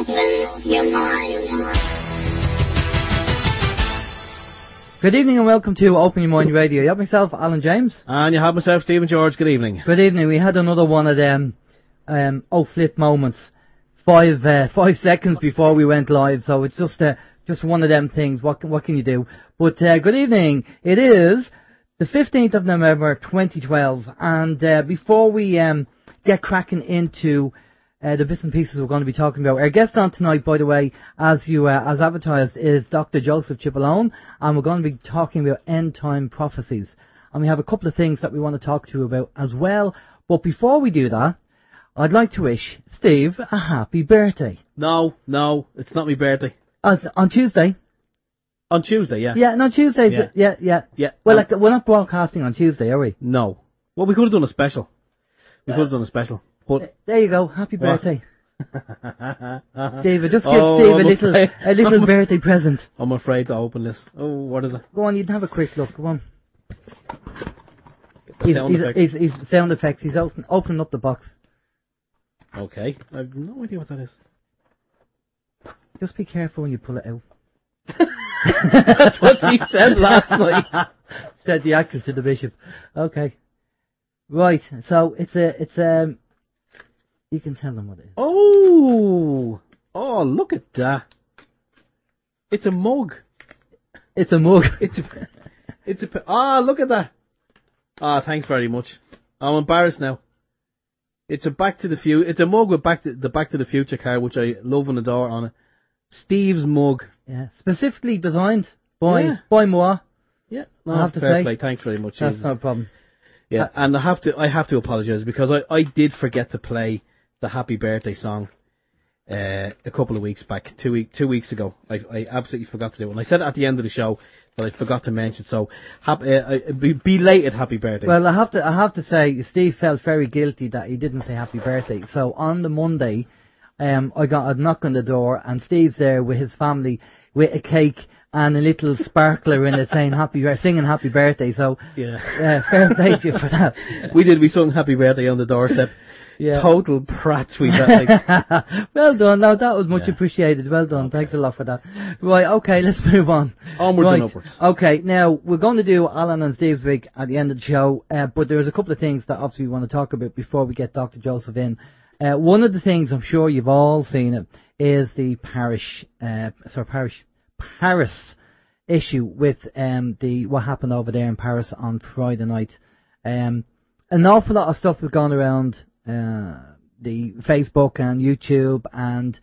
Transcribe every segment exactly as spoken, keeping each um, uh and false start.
Open your mind. Good evening and welcome to Open Your Mind Radio. You have myself, Alan James. And you have myself, Stephen George. Good evening. Good evening. We had another one of them um, oh flip moments, five uh, five seconds before we went live. So it's just uh, just one of them things. What can, what can you do? But uh, good evening. It is the fifteenth of November, twenty twelve, and uh, before we um, get cracking into Uh, the bits and pieces we're going to be talking about. Our guest on tonight, by the way, as you uh, as advertised, is Doctor Joseph Cipollone, and we're going to be talking about end time prophecies. And we have a couple of things that we want to talk to you about as well. But before we do that, I'd like to wish Steve a happy birthday. No, no, it's not my birthday. As, on Tuesday. On Tuesday, yeah. Yeah, no, Tuesdays. Yeah, yeah. yeah. yeah. Well, um, like, we're not broadcasting on Tuesday, are we? No. Well, we could have done a special. We could have done a special. But there you go. Happy birthday. Steve, just give oh, Steve I'm a little afraid. a little I'm birthday present. I'm afraid to open this. Oh, what is it? Go on, you can have a quick look. Go on. The He's, sound he's, effects. he's, he's sound effects. He's open, opening up the box. Okay. I have no idea what that is. Just be careful when you pull it out. That's what she said last night. Said the actress to the bishop. Okay. Right. So it's a it's um. You can tell them what it is. Oh, oh, look at that! It's a mug. It's a mug. It's a, it's a. Ah, look at that! Ah, thanks very much. I'm embarrassed now. It's a Back to the Future. It's a mug with Back to the Back to the Future card, which I love and adore on it. Steve's mug. Yeah, specifically designed by yeah. by moi. Yeah, no, I have to fair say. play. Thanks very much. That's Jesus. no problem. Yeah, Uh, and I have to I have to apologise because I, I did forget to play the Happy Birthday song uh, a couple of weeks back, two week two weeks ago. I I absolutely forgot to do it. And I said it at the end of the show, but I forgot to mention. So, happy, uh, be belated Happy Birthday. Well, I have to I have to say, Steve felt very guilty that he didn't say happy birthday. So on the Monday, um, I got a knock on the door, and Steve's there with his family with a cake and a little sparkler in it saying happy, singing happy birthday. So, yeah, uh, fair play to you for that. We did. We sung Happy Birthday on the doorstep. Yeah. Total prats we got. Like. Well done. No, that was much Yeah. appreciated. Well done. Okay. Thanks a lot for that. Right, okay, let's move on. Onwards right. and upwards. Okay, now, we're going to do Alan and Steve's week at the end of the show, uh, but there's a couple of things that obviously we want to talk about before we get Doctor Joseph in. Uh, one of the things, I'm sure you've all seen it, is the parish, uh, sorry, parish, Paris issue with um, the what happened over there in Paris on Friday night. Um, an awful lot of stuff has gone around uh, the Facebook and YouTube, and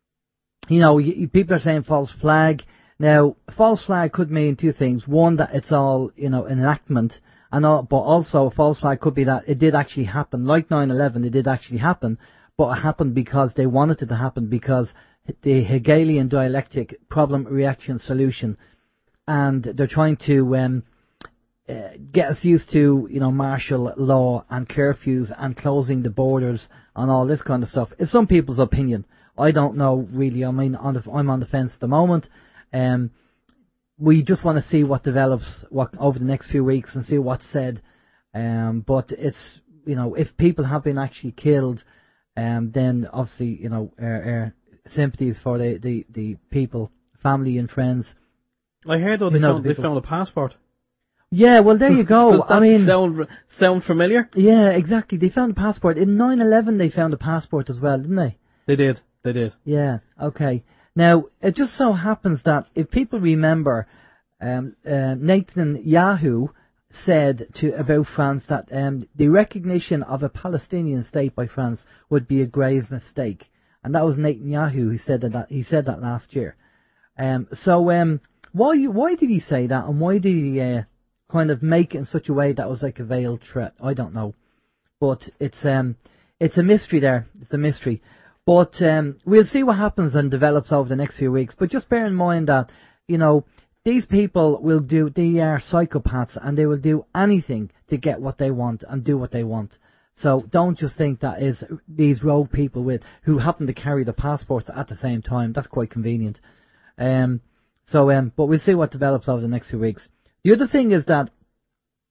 you know, y- people are saying false flag. Now, false flag could mean two things: one, that it's all you know an enactment, and all, but also a false flag could be that it did actually happen, like nine eleven. It did actually happen, but it happened because they wanted it to happen, because the Hegelian dialectic problem, reaction, solution, and they're trying to um, uh, get us used to, you know, martial law and curfews and closing the borders and all this kind of stuff. It's some people's opinion. I don't know really. I mean, on the, I'm on the fence at the moment. Um, we just want to see what develops what over the next few weeks and see what's said. Um, but it's, you know, if people have been actually killed, um, then obviously, you know, our, our sympathies for the, the, the people, family and friends. I heard though they, You know found, the they people. found a passport. Yeah, well, there you go. Does that I mean, sound sound familiar? yeah, exactly. They found a passport. In nine eleven they found a passport as well, didn't they? They did. They did. Yeah, okay. Now, it just so happens that if people remember, um, uh, Nathan Yahoo said to about France that um, the recognition of a Palestinian state by France would be a grave mistake, and that was Netanyahu who said that. He said that last year. Um, so, um, why why did he say that, and why did he uh, kind of make it in such a way that was like a veiled threat? I don't know, but it's um it's a mystery there. It's a mystery. But um, we'll see what happens and develops over the next few weeks. But just bear in mind that, you know, these people will do, they are psychopaths, and they will do anything to get what they want and do what they want. So don't just think that is these rogue people with who happen to carry the passports at the same time. That's quite convenient. Um, so, um, but we'll see what develops over the next few weeks. The other thing is that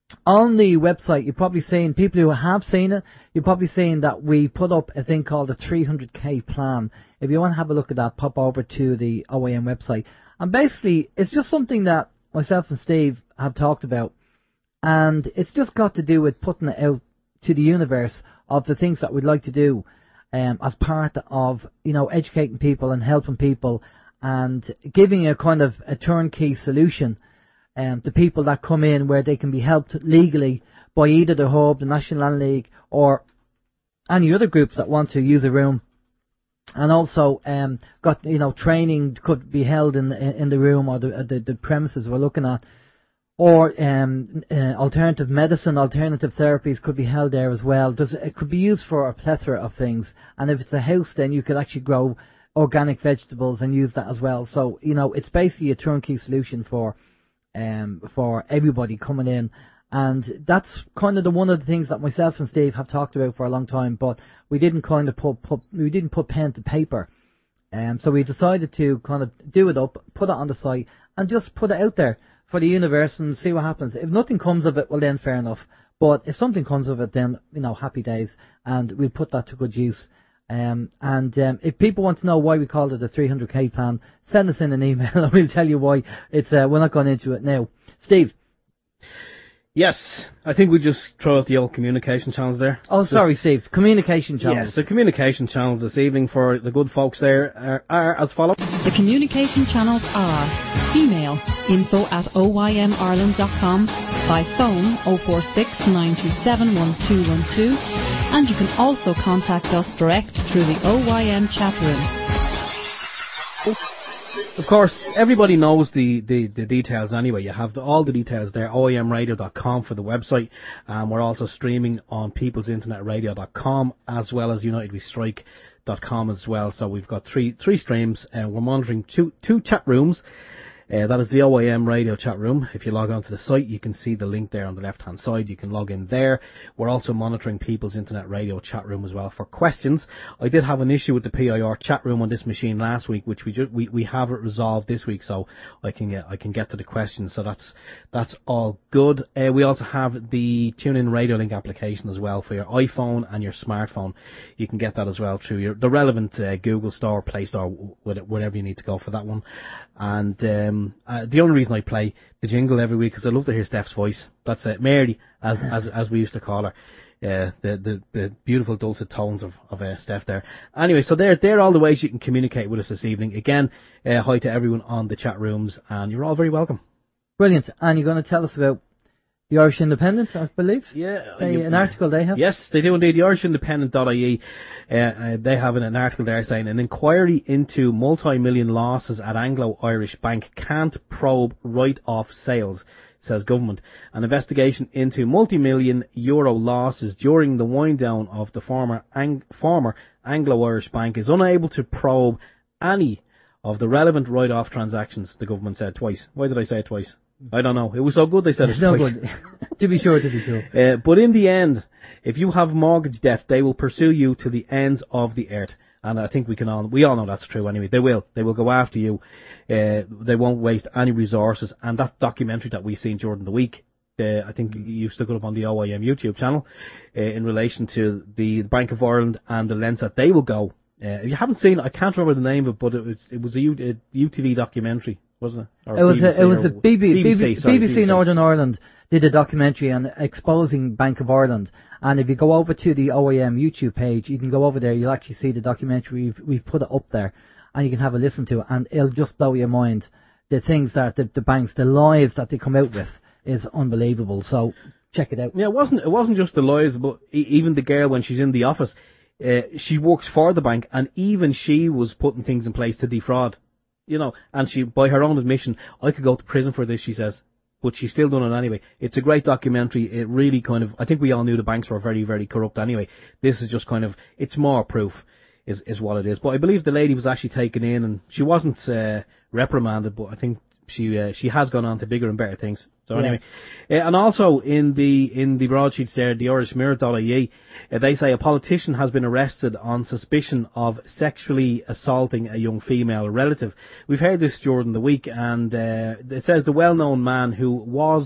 on the website, you've probably seen, people who have seen it, you've probably seen that we put up a thing called the three hundred k plan. If you want to have a look at that, pop over to the O A M website. And basically, it's just something that myself and Steve have talked about. And it's just got to do with putting it out to the universe of the things that we'd like to do um, as part of, you know, educating people and helping people and giving a kind of a turnkey solution um, to people that come in where they can be helped legally by either the Hub, the National Land League, or any other groups that want to use a room. And also, um, got, you know, training could be held in the, in the room or the, the, the premises we're looking at. Or um, uh, alternative medicine, alternative therapies could be held there as well. Does, it could be used for a plethora of things. And if it's a house, then you could actually grow organic vegetables and use that as well. So, you know, it's basically a turnkey solution for um, for everybody coming in. And that's kind of the one of the things that myself and Steve have talked about for a long time, but we didn't kind of put, put we didn't put pen to paper. Um, so we decided to kind of do it up, put it on the site, and just put it out there for the universe and see what happens. If nothing comes of it, well then fair enough. But if something comes of it, then, you know, happy days, and we'll put that to good use. Um, and um, if people want to know why we called it the three hundred k plan, send us in an email and we'll tell you why. It's uh, we're not going into it now. Steve. Yes, I think we just throw out the old communication channels there. Oh, just, sorry, Steve. Communication channels. Yes, the communication channels this evening for the good folks there are, are as follows. The communication channels are email info at o y m ireland dot com, by phone oh four six, nine two seven, one two one two, and you can also contact us direct through the O Y M chat room. Of course, everybody knows the, the, the details anyway. You have the, all the details there, o a m radio dot com for the website. Um, we're also streaming on peoples internet radio dot com as well as united we strike dot com as well. So we've got three three streams. Uh, we're monitoring two two chat rooms. Uh, that is the O A M radio chat room. If you log on to the site, you can see the link there on the left-hand side. You can log in there. We're also monitoring People's Internet Radio chat room as well for questions. I did have an issue with the P I R chat room on this machine last week, which we ju- we we have it resolved this week, so I can get I can get to the questions. So that's that's all good. Uh, we also have the TuneIn Radio Link application as well for your iPhone and your smartphone. You can get that as well through your the relevant uh, Google Store, Play Store, wherever you need to go for that one. And um, uh, the only reason I play the jingle every week is I love to hear Steph's voice. That's it, Mary, as as as we used to call her. Uh, the, the the beautiful dulcet tones of of uh, Steph there. Anyway, so there there are all the ways you can communicate with us this evening. Again, uh, hi to everyone on the chat rooms, and you're all very welcome. Brilliant. And you're going to tell us about the Irish Independent, I believe? Yeah. They, an article they have? Yes, they do indeed. The Irish Independent dot I E, uh, uh, they have an, an article there saying an inquiry into multi-million losses at Anglo-Irish Bank can't probe write-off sales, says government. An investigation into multi-million euro losses during the wind-down of the former, Ang- former Anglo-Irish Bank is unable to probe any of the relevant write-off transactions, the government said twice. Why did I say it twice? I don't know. It was so good they said it no twice. Good. to be sure, to be sure. Uh, but in the end, if you have mortgage debt, they will pursue you to the ends of the earth. And I think we can all, we all know that's true anyway. They will. They will go after you. Uh, they won't waste any resources. And that documentary that we've seen during the week, uh, I think you stuck it up on the O I M YouTube channel, uh, in relation to the Bank of Ireland and the lengths that they will go. Uh, if you haven't seen it, I can't remember the name of it, but it was, it was a, U, a U T V documentary. Wasn't it? Or it was B B C a, it was a B B, B B C, B B C, sorry, B B C B B C Northern Ireland did a documentary on exposing Bank of Ireland. And if you go over to the O A M YouTube page, you can go over there, you'll actually see the documentary. We've, we've put it up there, and you can have a listen to it, and it'll just blow your mind. The things that the, the banks, the lies that they come out with is unbelievable. So check it out. Yeah, it wasn't it wasn't just the lies, but even the girl when she's in the office, uh, she works for the bank, and even she was putting things in place to defraud. You know, and she, by her own admission, I could go to prison for this, she says. But she's still done it anyway. It's a great documentary. It really kind of, I think we all knew the banks were very, very corrupt anyway. This is just kind of, it's more proof, is is what it is. But I believe the lady was actually taken in, and she wasn't uh, reprimanded, but I think she uh, she has gone on to bigger and better things. So yeah. anyway, uh, and also in the in the broadsheets there, the Irish Mirror dot I E, uh, they say a politician has been arrested on suspicion of sexually assaulting a young female relative. We've heard this during the week, and uh, it says the well-known man who was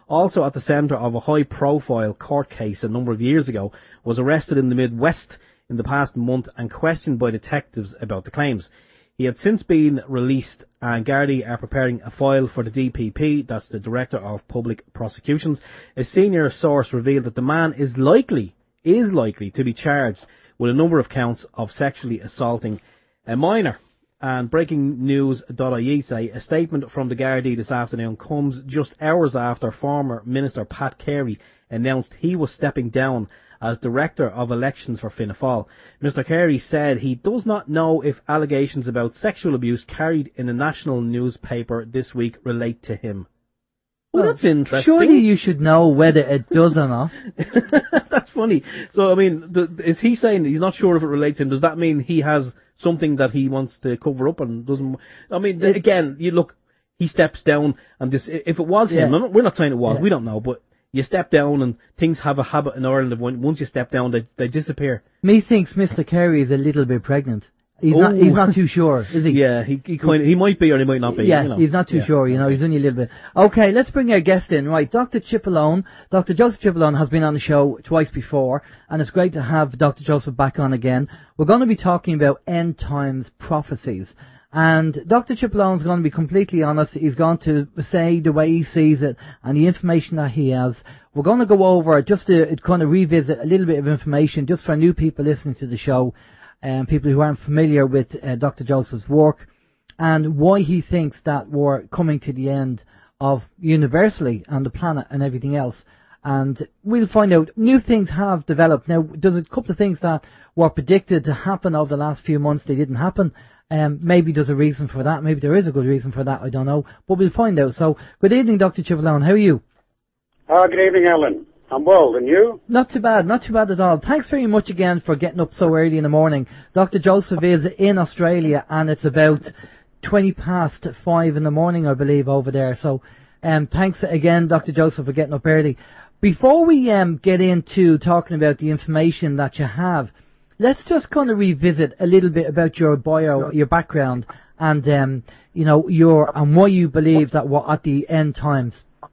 also at the centre of a high-profile court case a number of years ago, was arrested in the Midwest in the past month and questioned by detectives about the claims. He had since been released, and Gardaí are preparing a file for the D P P, that's the Director of Public Prosecutions. A senior source revealed that the man is likely, is likely to be charged with a number of counts of sexually assaulting a minor. And breaking news dot I E say a statement from the Gardaí this afternoon comes just hours after former Minister Pat Carey announced he was stepping down as Director of Elections for Fianna Fáil. Mister Carey said he does not know if allegations about sexual abuse carried in a national newspaper this week relate to him. Well, well, that's interesting. Surely you should know whether it does or not. That's funny. So, I mean, th- is he saying he's not sure if it relates to him? Does that mean he has something that he wants to cover up and doesn't... I mean, it, again, you look, he steps down, and this, if it was him, yeah. we're not saying it was, yeah. we don't know, but you step down and things have a habit in Ireland of when, once you step down, they, they disappear. Me thinks Mister Carey is a little bit pregnant. He's oh. not. He's not too sure, is he? Yeah, he he, kind of, he might be or he might not be. Yeah, you know. he's not too yeah. sure. You know, he's only a little bit. Okay, let's bring our guest in. Right, Doctor Cipollone, Doctor Joseph Cipollone has been on the show twice before, and it's great to have Doctor Joseph back on again. We're going to be talking about end times prophecies, and Doctor Cipollone is going to be completely honest. He's going to say the way he sees it and the information that he has. We're going to go over just to kind of revisit a little bit of information just for new people listening to the show. Um, people who aren't familiar with uh, Doctor Joseph's work, and why he thinks that we're coming to the end of universally on the planet and everything else. And we'll find out. New things have developed. Now, there's a couple of things that were predicted to happen over the last few months. They didn't happen. Um, maybe there's a reason for that. Maybe there is a good reason for that. I don't know. But we'll find out. So, good evening, Doctor Cipollone. How are you? Uh, good evening, Alan. I'm well, and you? Not too bad, not too bad at all. Thanks very much again for getting up so early in the morning. Doctor Joseph is in Australia, and it's about twenty past five in the morning, I believe, over there. So, um, thanks again, Doctor Joseph, for getting up early. Before we um, get into talking about the information that you have, let's just kind of revisit a little bit about your bio, your background, and um, you know, your and why you believe that we're at the end times.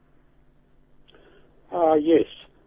Uh, yes.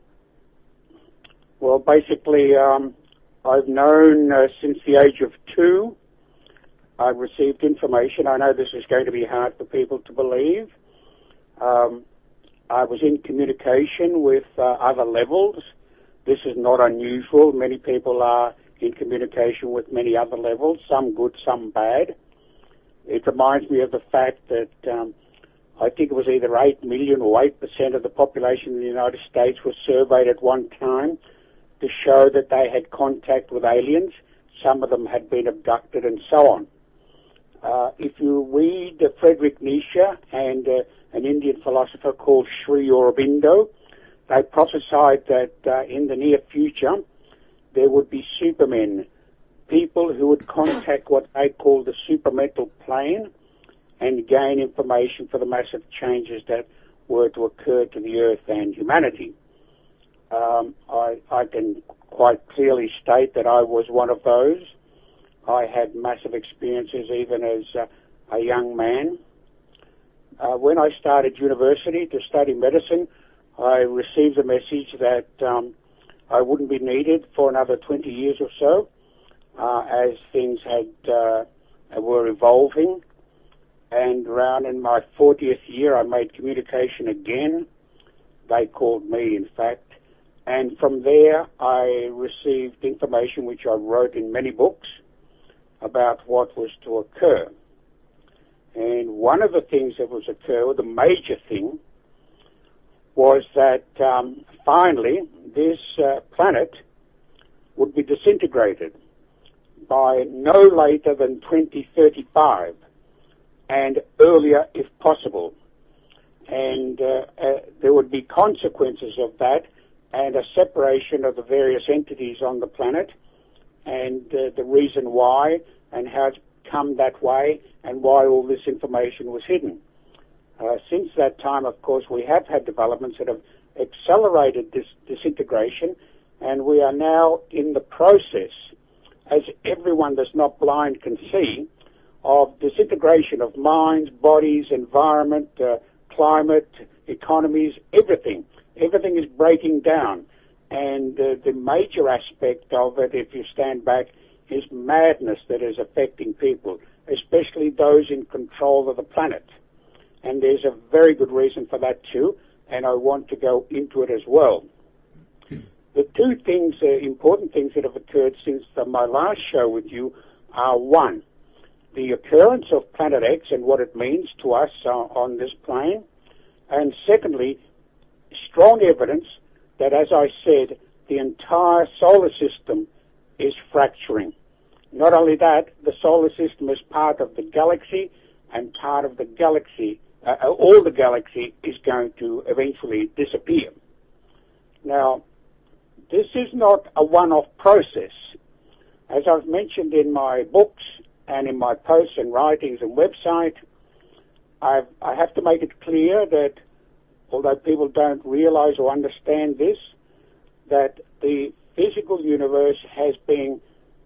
Well, basically, um, I've known uh, since the age of two. I've received information. I know this is going to be hard for people to believe. Um, I was in communication with uh, other levels. This is not unusual. Many people are in communication with many other levels, some good, some bad. It reminds me of the fact that um, I think it was either eight million or eight percent of the population in the United States was surveyed at one time to show that they had contact with aliens. Some of them had been abducted and so on. Uh, if you read uh, Friedrich Nietzsche and uh, an Indian philosopher called Sri Aurobindo, they prophesied that uh, in the near future there would be supermen, people who would contact what they call the supramental plane and gain information for the massive changes that were to occur to the earth and humanity. Um, I, I can quite clearly state that I was one of those. I had massive experiences even as uh, a young man. Uh, when I started university to study medicine, I received a message that um, I wouldn't be needed for another twenty years or so, uh, as things had uh, were evolving. And around in my fortieth year, I made communication again. They called me, in fact. And from there, I received information which I wrote in many books about what was to occur. And one of the things that was occur, the major thing, was that um, finally this uh, planet would be disintegrated by no later than twenty thirty-five, and earlier if possible. And uh, uh, there would be consequences of that, and a separation of the various entities on the planet, and uh, the reason why, and how it's come that way, and why all this information was hidden. Uh, since that time, of course, we have had developments that have accelerated this disintegration, and we are now in the process, as everyone that's not blind can see, of disintegration of minds, bodies, environment, uh, climate, et economies, everything. Everything is breaking down. And uh, the major aspect of it, if you stand back, is madness that is affecting people, especially those in control of the planet. And there's a very good reason for that too, and I want to go into it as well. The two things, uh, important things that have occurred since the, my last show with you are, one, the occurrence of Planet X and what it means to us uh, on this plane, and secondly, strong evidence that, as I said, the entire solar system is fracturing. Not only that, the solar system is part of the galaxy, and part of the galaxy, uh, all the galaxy is going to eventually disappear. Now, this is not a one-off process. As I've mentioned in my books and in my posts and writings and website, I've, I have to make it clear that, although people don't realize or understand this, that the physical universe has been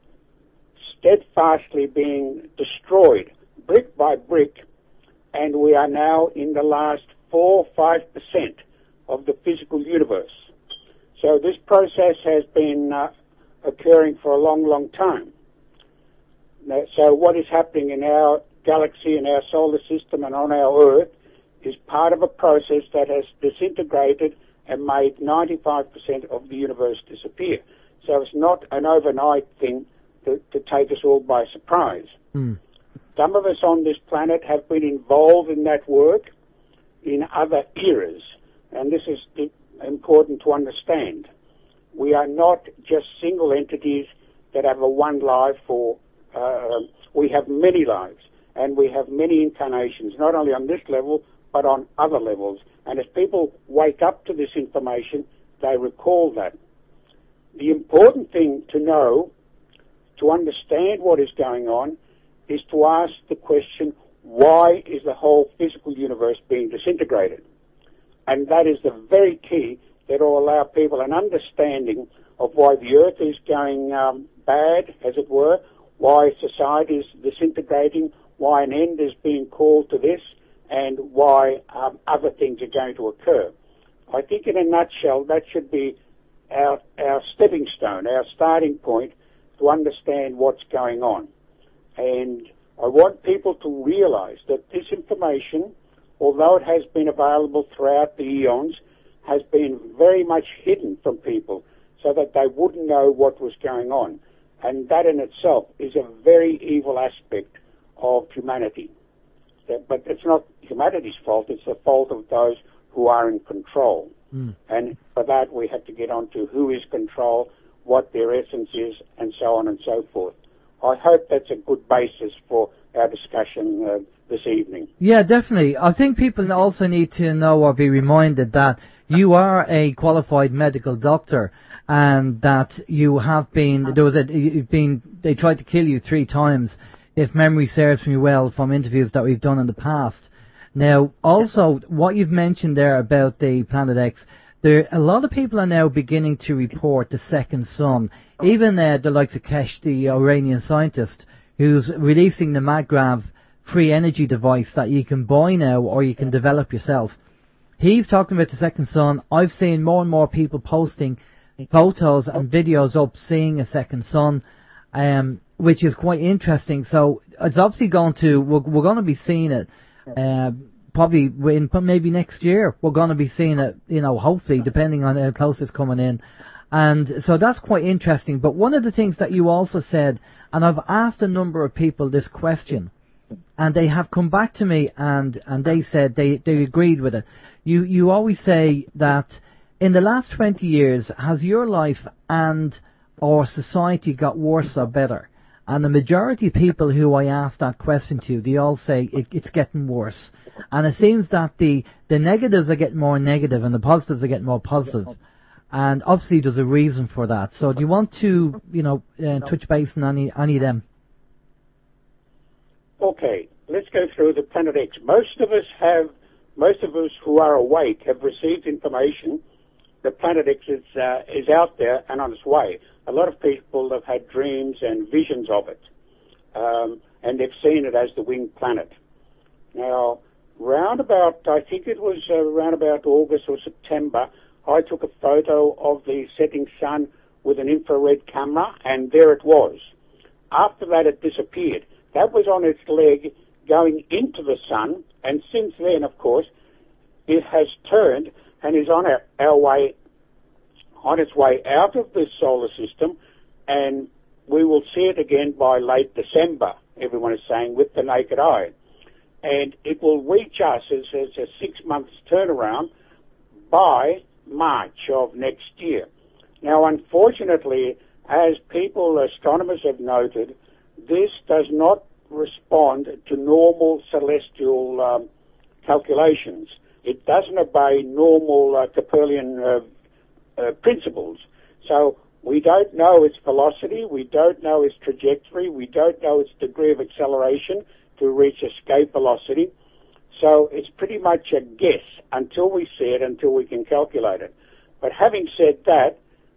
steadfastly being destroyed brick by brick, and we are now in the last four or five percent of the physical universe. So this process has been uh, occurring for a long, long time. Now, so what is happening in our galaxy, in our solar system, and on our Earth is part of a process that has disintegrated and made ninety-five percent of the universe disappear. So it's not an overnight thing to, to take us all by surprise. Mm. Some of us on this planet have been involved in that work in other eras, and this is important to understand. We are not just single entities that have a one life, or uh, we have many lives, and we have many incarnations, not only on this level, but on other levels. And as people wake up to this information, they recall that. The important thing to know, to understand what is going on, is to ask the question, why is the whole physical universe being disintegrated? And that is the very key that will allow people an understanding of why the Earth is going um, bad, as it were, why society is disintegrating, why an end is being called to this, and why um, other things are going to occur. I think in a nutshell, that should be our, our stepping stone, our starting point to understand what's going on. And I want people to realize that this information, although it has been available throughout the eons, has been very much hidden from people so that they wouldn't know what was going on. And that in itself is a very evil aspect of humanity. But it's not humanity's fault, it's the fault of those who are in control. Mm. And for that we have to get on to who is control, what their essence is, and so on and so forth. I hope that's a good basis for our discussion uh, this evening. Yeah, definitely. I think people also need to know or be reminded that you are a qualified medical doctor, and that you have been, there was a, you've been, they tried to kill you three times, if memory serves me well, from interviews that we've done in the past. Now, also, what you've mentioned there about the Planet X, there, a lot of people are now beginning to report the second sun. Even uh, the likes of Kesh, the Iranian scientist, who's releasing the Magrav free energy device that you can buy now or you can develop yourself. He's talking about the second sun. I've seen more and more people posting photos and videos up seeing a second sun, um, which is quite interesting. So it's obviously going to, we're, we're going to be seeing it uh, probably in maybe next year. We're going to be seeing it, you know, hopefully, depending on how close it's coming in. And so that's quite interesting. But one of the things that you also said, and I've asked a number of people this question, and they have come back to me and, and they said they, they agreed with it. You, you always say that in the last twenty years, has your life and or society got worse or better? And the majority of people who I asked that question to, they all say it, it's getting worse. And it seems that the, the negatives are getting more negative and the positives are getting more positive. And obviously there's a reason for that. So do you want to, you know, uh, touch base on any, any of them? Okay, let's go through the Planet X. Most of us have, most of us who are awake have received information that Planet X is, uh, is out there and on its way. A lot of people have had dreams and visions of it, um, and they've seen it as the winged planet. Now, round about, I think it was uh, around about August or September, I took a photo of the setting sun with an infrared camera, and there it was. After that, it disappeared. That was on its leg going into the sun, and since then, of course, it has turned and is on our, our way, on its way out of the solar system, and we will see it again by late December, everyone is saying, with the naked eye. And it will reach us as, as a six months turnaround by March of next year. Now, unfortunately, as people, astronomers have noted, this does not respond to normal celestial um, calculations. It doesn't obey normal uh, Copernican uh, uh, principles. So we don't know its velocity, we don't know its trajectory, we don't know its degree of acceleration to reach escape velocity. So it's pretty much a guess until we see it, until we can calculate it. But having said that,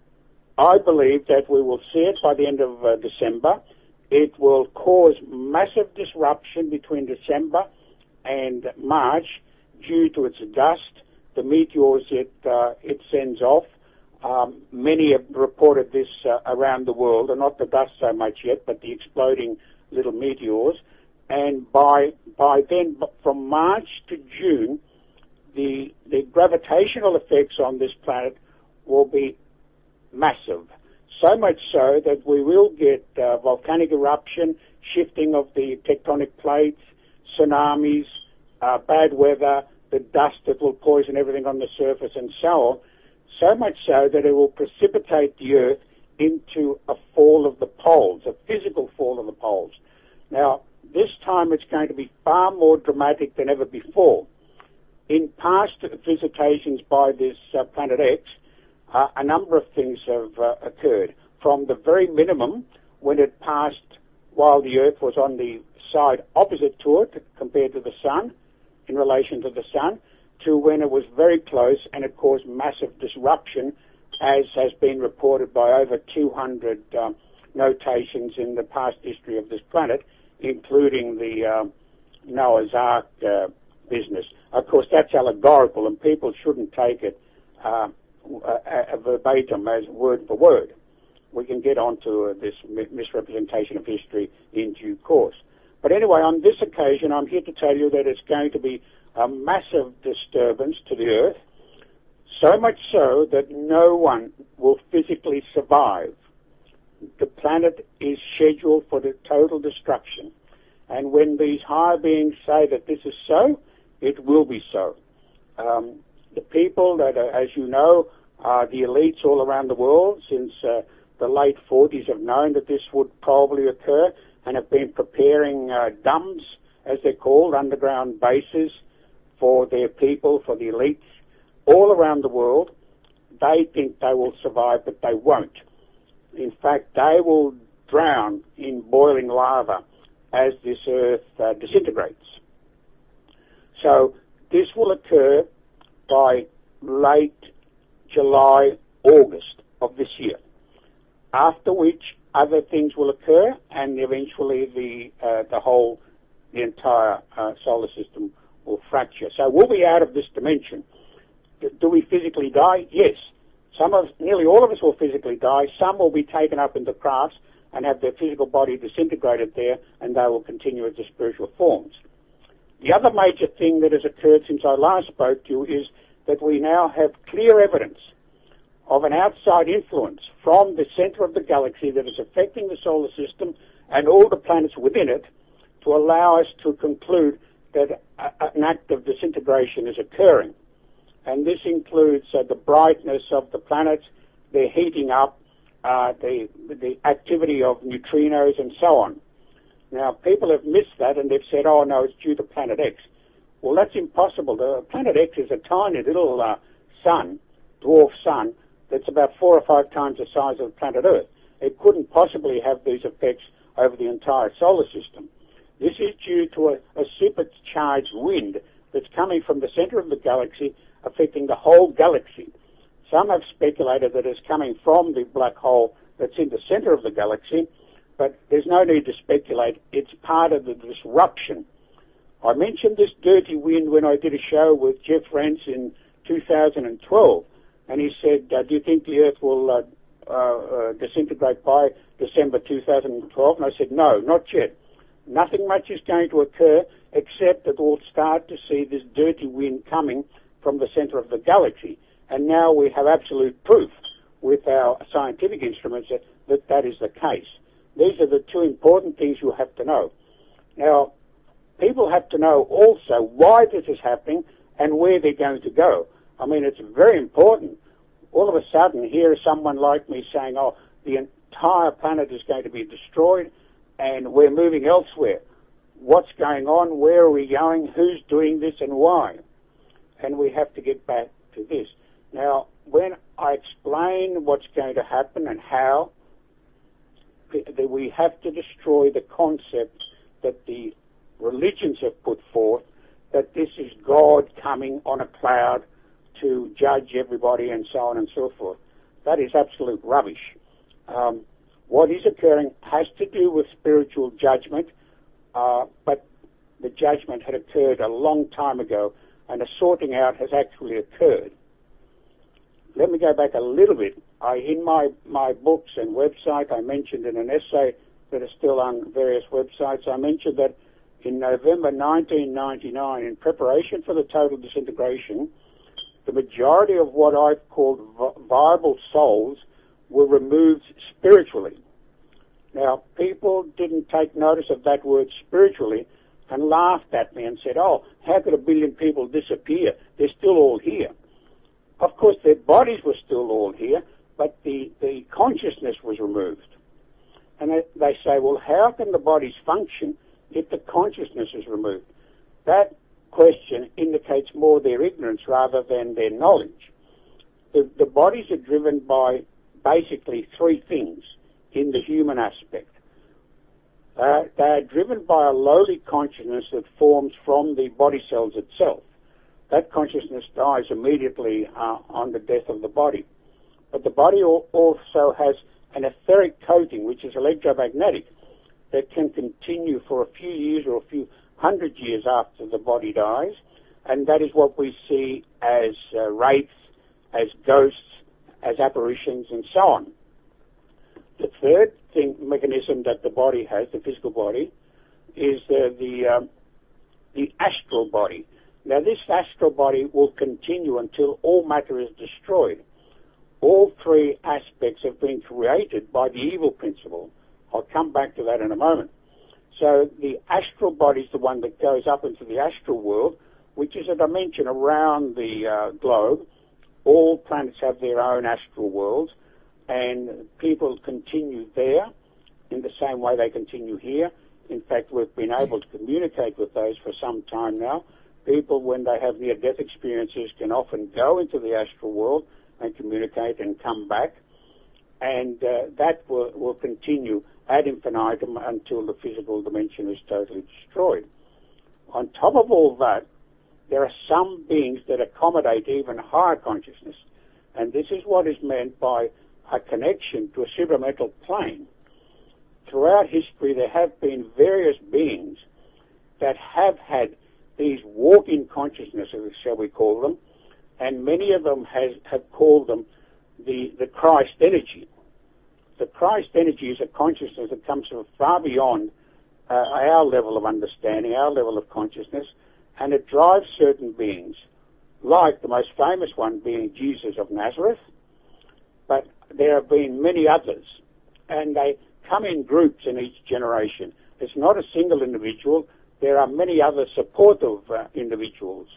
I believe that we will see it by the end of uh, December. It will cause massive disruption between December and March due to its dust, the meteors it, uh, it sends off. Um, many have reported this uh, around the world, and not the dust so much yet, but the exploding little meteors. And by by then, from March to June, the the gravitational effects on this planet will be massive. So much so that we will get uh, volcanic eruption, shifting of the tectonic plates, tsunamis, uh, bad weather, the dust that will poison everything on the surface, and so on. So much so that it will precipitate the Earth into a fall of the poles, a physical fall of the poles. Now, this time it's going to be far more dramatic than ever before. In past visitations by this uh, Planet X, uh, a number of things have uh, occurred. From the very minimum, when it passed while the Earth was on the side opposite to it compared to the Sun, in relation to the Sun, to when it was very close and it caused massive disruption, as has been reported by over two hundred um, notations in the past history of this planet, including the uh, Noah's Ark uh, business. Of course, that's allegorical, and people shouldn't take it uh, uh, verbatim as word for word. We can get onto uh, this mi- misrepresentation of history in due course. But anyway, on this occasion, I'm here to tell you that it's going to be a massive disturbance to the Earth, so much so that no one will physically survive. The planet is scheduled for the total destruction. And when these higher beings say that this is so, it will be so. Um, the people that, are, as you know, are the elites all around the world since uh, the late forties have known that this would probably occur and have been preparing uh, D U Ms, as they're called, underground bases for their people, for the elites, all around the world. They think they will survive, but they won't. In fact, they will drown in boiling lava as this Earth uh, disintegrates. So this will occur by late July, August of this year, after which other things will occur, and eventually the uh, the whole, the entire uh, solar system will fracture. So we'll be out of this dimension. Do we physically die? Yes. Some of, nearly all of us will physically die. Some will be taken up into crafts and have their physical body disintegrated there, and they will continue as the spiritual forms. The other major thing that has occurred since I last spoke to you is that we now have clear evidence of an outside influence from the center of the galaxy that is affecting the solar system and all the planets within it, to allow us to conclude that a, an act of disintegration is occurring. And this includes uh, the brightness of the planets, their heating up, uh, the, the activity of neutrinos, and so on. Now, people have missed that, and they've said, oh, no, it's due to Planet X. Well, that's impossible. The Planet X is a tiny little uh, sun, dwarf sun, that's about four or five times the size of planet Earth. It couldn't possibly have these effects over the entire solar system. This is due to a, a supercharged wind that's coming from the center of the galaxy, affecting the whole galaxy. Some have speculated that it's coming from the black hole that's in the center of the galaxy, but there's no need to speculate. It's part of the disruption I mentioned this dirty wind when I did a show with Jeff Rance in two thousand twelve, and he said, uh, do you think the Earth will uh, uh, uh, disintegrate by December two thousand twelve? And I said, no, not yet. Nothing much is going to occur except that we'll start to see this dirty wind coming from the center of the galaxy. And now we have absolute proof with our scientific instruments that that, that is the case. These are the two important things you have to know. Now, people have to know also why this is happening and where they're going to go. I mean, it's very important. All of a sudden, here is someone like me saying, oh, the entire planet is going to be destroyed and we're moving elsewhere. What's going on? Where are we going? Who's doing this and why? And we have to get back to this. Now, when I explain what's going to happen and how, we have to destroy the concept that the religions have put forth, that this is God coming on a cloud to judge everybody and so on and so forth. That is absolute rubbish. Um, what is occurring has to do with spiritual judgment, uh, but the judgment had occurred a long time ago, and a sorting out has actually occurred. Let me go back a little bit. I, in my, my books and website, I mentioned in an essay that is still on various websites, I mentioned that in November nineteen ninety-nine, in preparation for the total disintegration, the majority of what I've called viable souls were removed spiritually. Now, people didn't take notice of that word spiritually and laughed at me and said, oh, how could a billion people disappear? They're still all here. Of course, their bodies were still all here, but the, the consciousness was removed. And they, they say, well, how can the bodies function if the consciousness is removed? That question indicates more their ignorance rather than their knowledge. The, the bodies are driven by basically three things in the human aspect. Uh, they are driven by a lowly consciousness that forms from the body cells itself. That consciousness dies immediately uh, on the death of the body. But the body also has an etheric coating, which is electromagnetic, that can continue for a few years or a few hundred years after the body dies, and that is what we see as uh, wraiths, as ghosts, as apparitions, and so on. The third thing, mechanism that the body has, the physical body, is uh, the um, the astral body. Now, this astral body will continue until all matter is destroyed. All three aspects have been created by the evil principle. I'll come back to that in a moment. So the astral body is the one that goes up into the astral world, which is a dimension around the uh, globe. All planets have their own astral worlds, and people continue there in the same way they continue here. In fact, we've been able to communicate with those for some time now. People, when they have near-death experiences, can often go into the astral world and communicate and come back. And uh, that will, will continue ad infinitum until the physical dimension is totally destroyed. On top of all that, there are some beings that accommodate even higher consciousness. And this is what is meant by a connection to a supramental plane. Throughout history, there have been various beings that have had these walk-in consciousnesses, shall we call them, and many of them has, have called them the, the Christ energy. The Christ energy is a consciousness that comes from far beyond uh, our level of understanding, our level of consciousness, and it drives certain beings, like the most famous one being Jesus of Nazareth, but there have been many others, and they come in groups in each generation. It's not a single individual. There are many other supportive uh, individuals.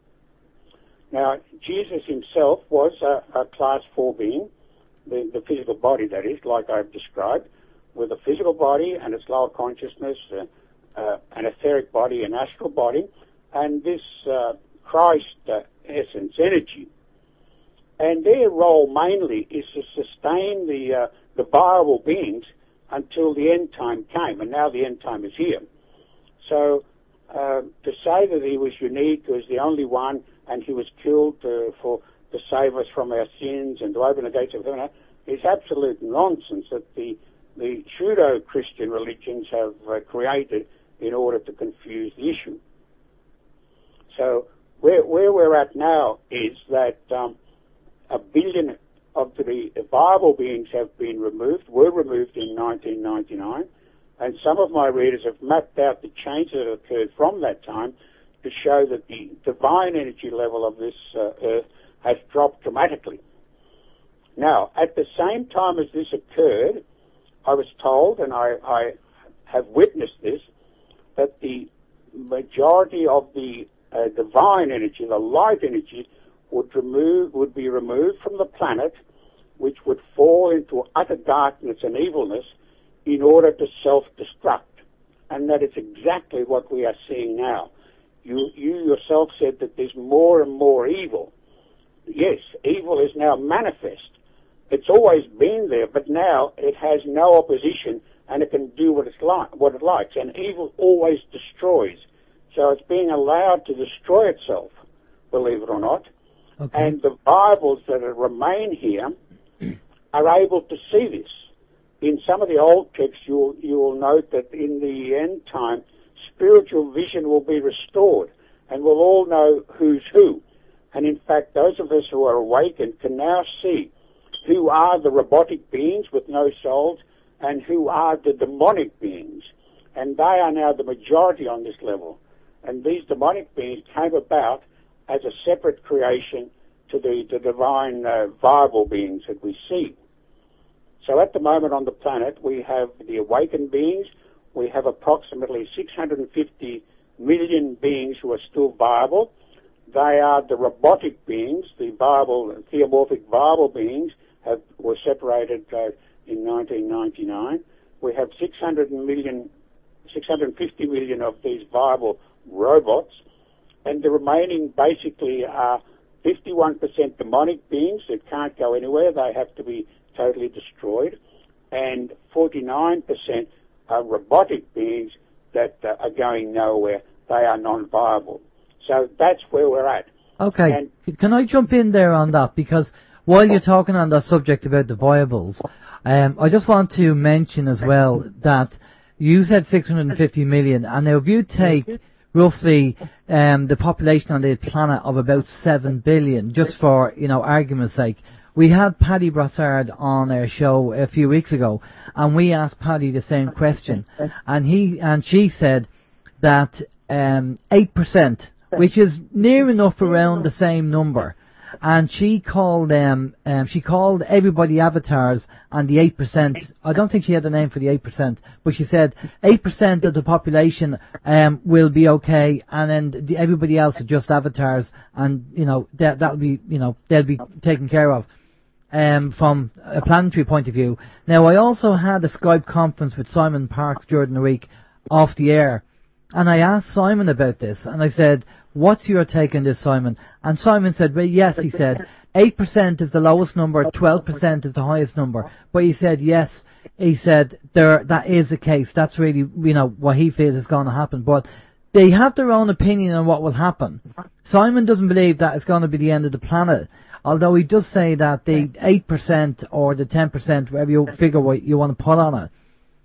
Now, Jesus himself was a, a class four being, the, the physical body, that is, like I've described, with a physical body and its lower consciousness, uh, uh, an etheric body, an astral body, and this uh, Christ uh, essence, energy. And their role mainly is to sustain the, uh, the viable beings until the end time came, and now the end time is here. So uh, to say that he was unique, was the only one, and he was killed uh, for to save us from our sins and to open the gates of heaven is absolute nonsense that the the pseudo-Christian religions have uh, created in order to confuse the issue. So where, where we're at now is that um, a billion of the viable beings have been removed, were removed in nineteen ninety-nine, and some of my readers have mapped out the changes that occurred from that time to show that the divine energy level of this uh, Earth has dropped dramatically. Now, at the same time as this occurred, I was told, and I, I have witnessed this, that the majority of the uh, divine energy, the light energy, would remove, would be removed from the planet, which would fall into utter darkness and evilness in order to self-destruct. And that is exactly what we are seeing now. You, you yourself said that there's more and more evil. Yes, evil is now manifest. It's always been there, but now it has no opposition and it can do what, it's like, what it likes. And evil always destroys. So it's being allowed to destroy itself, believe it or not. Okay. And the Bibles that remain here are able to see this. In some of the old texts, you'll, you'll note that in the end time, spiritual vision will be restored, and we'll all know who's who. And in fact, those of us who are awakened can now see who are the robotic beings with no souls and who are the demonic beings. And they are now the majority on this level. And these demonic beings came about as a separate creation to the, the divine uh, viable beings that we see. So at the moment on the planet, we have the awakened beings. We have approximately six hundred fifty million beings who are still viable. They are the robotic beings, the viable, theomorphic viable beings have, were separated uh, in nineteen ninety-nine. We have six hundred million, six hundred fifty million of these viable robots, and the remaining basically are fifty-one percent demonic beings that can't go anywhere. They have to be totally destroyed, and forty-nine percent are robotic beings that uh, are going nowhere. They are non-viable. So that's where we're at. Okay. And can I jump in there on that? Because while you're talking on that subject about the viables, um, I just want to mention as well that you said six hundred fifty million, and now if you take roughly um, the population on the planet of about seven billion, just for, you know, argument's sake, we had Paddy Brassard on our show a few weeks ago, and we asked Paddy the same question, and he and she said that um, eight percent, which is near enough around the same number, and she called them, um, she called everybody avatars, and the eight percent, I don't think she had a name for the eight percent, but she said eight percent of the population um, will be okay, and then the, everybody else are just avatars, and, you know, that, that'll be, you know, they'll be taken care of. Um, from a planetary point of view. Now, I also had a Skype conference with Simon Parkes during the week off the air, and I asked Simon about this, and I said, what's your take on this, Simon? And Simon said, well, yes, he said, eight percent is the lowest number, twelve percent is the highest number, but he said, yes, he said, there, that is the case, that's really, you know, what he feels is going to happen, but they have their own opinion on what will happen. Simon doesn't believe that it's going to be the end of the planet, although he does say that the eight percent or the ten percent, whatever you figure what you want to put on it,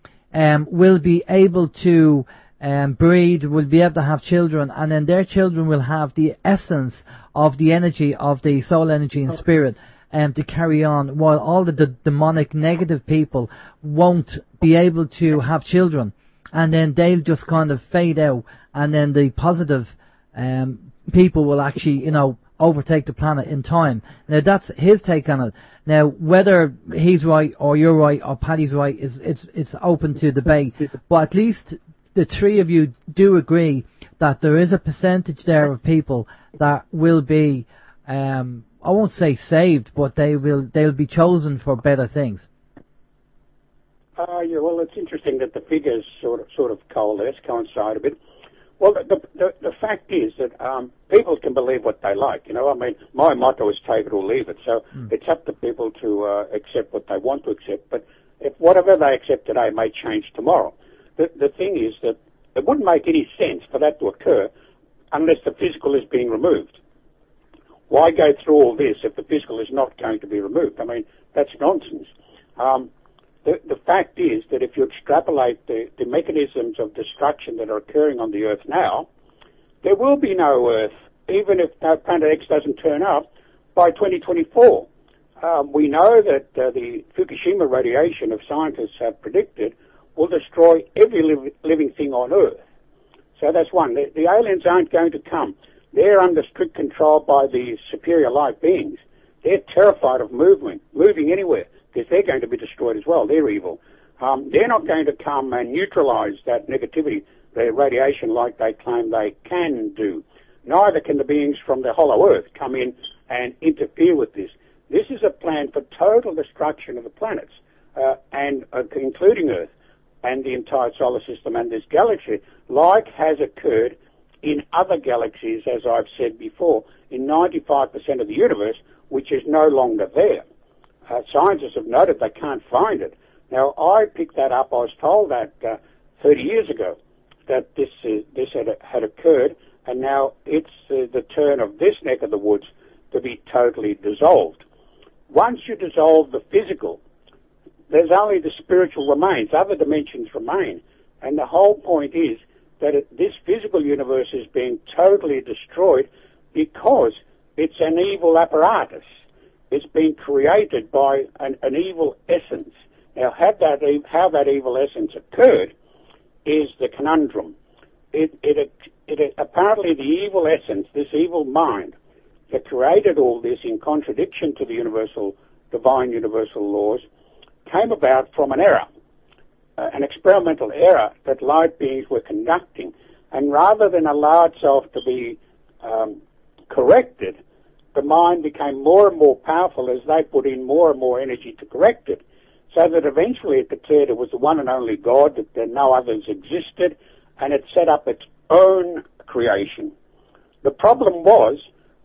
um, will be able to um, breed, will be able to have children, and then their children will have the essence of the energy of the soul energy and spirit um, to carry on, while all the, the demonic negative people won't be able to have children, and then they'll just kind of fade out, and then the positive um, people will actually, you know, overtake the planet in time. Now that's his take on it. Now whether he's right or you're right or Paddy's right is it's it's open to debate. But at least the three of you do agree that there is a percentage there of people that will be, um, I won't say saved, but they will they'll be chosen for better things. Uh, yeah, well, it's interesting that the figures sort of sort of coalesce, coincide a bit. Well, the, the, the fact is that um, people can believe what they like, you know. I mean, my motto is take it or leave it, so mm. it's up to people to uh, accept what they want to accept, but if whatever they accept today may change tomorrow. The, the thing is that it wouldn't make any sense for that to occur unless the physical is being removed. Why go through all this if the physical is not going to be removed? I mean, that's nonsense. Um, The, the fact is that if you extrapolate the, the mechanisms of destruction that are occurring on the Earth now, there will be no Earth, even if uh, Planet X doesn't turn up, by twenty twenty-four. Um, we know that uh, the Fukushima radiation, of scientists have predicted, will destroy every li- living thing on Earth. So that's one. The, the aliens aren't going to come. They're under strict control by the superior light beings. They're terrified of moving, moving anywhere, because they're going to be destroyed as well. They're evil. Um, they're not going to come and neutralize that negativity, the radiation, like they claim they can do. Neither can the beings from the hollow Earth come in and interfere with this. This is a plan for total destruction of the planets, uh, and uh, including Earth and the entire solar system and this galaxy, like has occurred in other galaxies, as I've said before, in ninety-five percent of the universe, which is no longer there. Uh, scientists have noted they can't find it. Now, I picked that up. I was told that uh, thirty years ago that this uh, this had, had occurred, and now it's uh, the turn of this neck of the woods to be totally dissolved. Once you dissolve the physical, there's only the spiritual remains. Other dimensions remain. And the whole point is that it, this physical universe is being totally destroyed because it's an evil apparatus. It's been created by an, an evil essence. Now, had that, how that evil essence occurred is the conundrum. It, it, it, apparently the evil essence, this evil mind, that created all this in contradiction to the universal, divine universal laws, came about from an error, uh, an experimental error that light beings were conducting. And rather than allow itself to be um, corrected, the mind became more and more powerful as they put in more and more energy to correct it, so that eventually it declared it was the one and only God, that there no others existed, and it set up its own creation. The problem was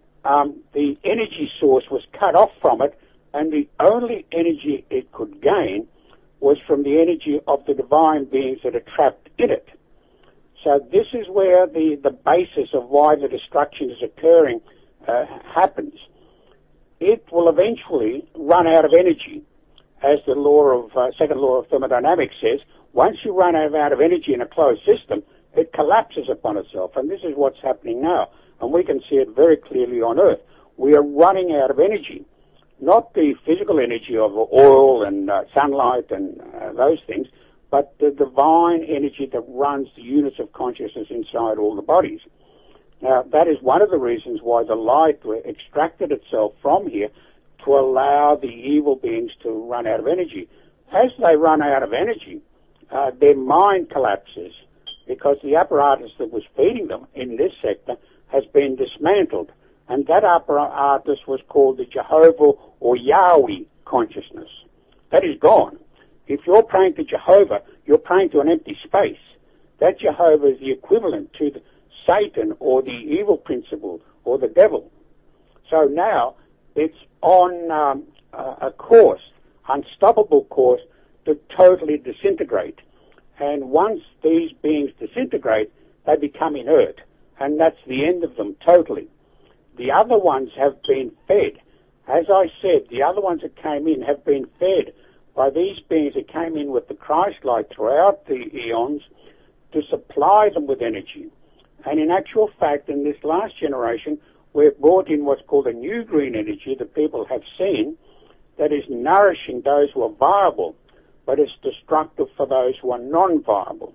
um, the energy source was cut off from it, and the only energy it could gain was from the energy of the divine beings that are trapped in it. So this is where the, the basis of why the destruction is occurring uh, happens. It will eventually run out of energy, as the law of uh, second law of thermodynamics says. Once you run out of energy in a closed system, it collapses upon itself, and this is what's happening now, and we can see it very clearly on Earth. We are running out of energy, not the physical energy of oil and uh, sunlight and uh, those things, but the divine energy that runs the units of consciousness inside all the bodies. Now, that is one of the reasons why the light extracted itself from here, to allow the evil beings to run out of energy. As they run out of energy, uh, their mind collapses, because the apparatus that was feeding them in this sector has been dismantled. And that apparatus was called the Jehovah or Yahweh consciousness. That is gone. If you're praying to Jehovah, you're praying to an empty space. That Jehovah is the equivalent to the Satan or the evil principle or the devil. So now it's on um, a course, unstoppable course, to totally disintegrate. And once these beings disintegrate, they become inert. And that's the end of them totally. The other ones have been fed. As I said, the other ones that came in have been fed by these beings that came in with the Christ light throughout the eons to supply them with energy. And in actual fact, in this last generation, we've brought in what's called a new green energy that people have seen, that is nourishing those who are viable, but it's destructive for those who are non-viable.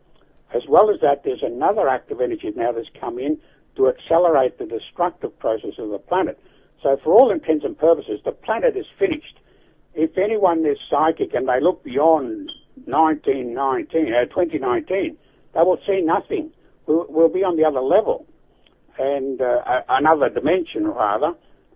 As well as that, there's another active energy now that's come in to accelerate the destructive process of the planet. So for all intents and purposes, the planet is finished. If anyone is psychic and they look beyond nineteen nineteen, uh, twenty nineteen, they will see nothing. We'll, we'll be on the other level, and uh, another dimension, rather,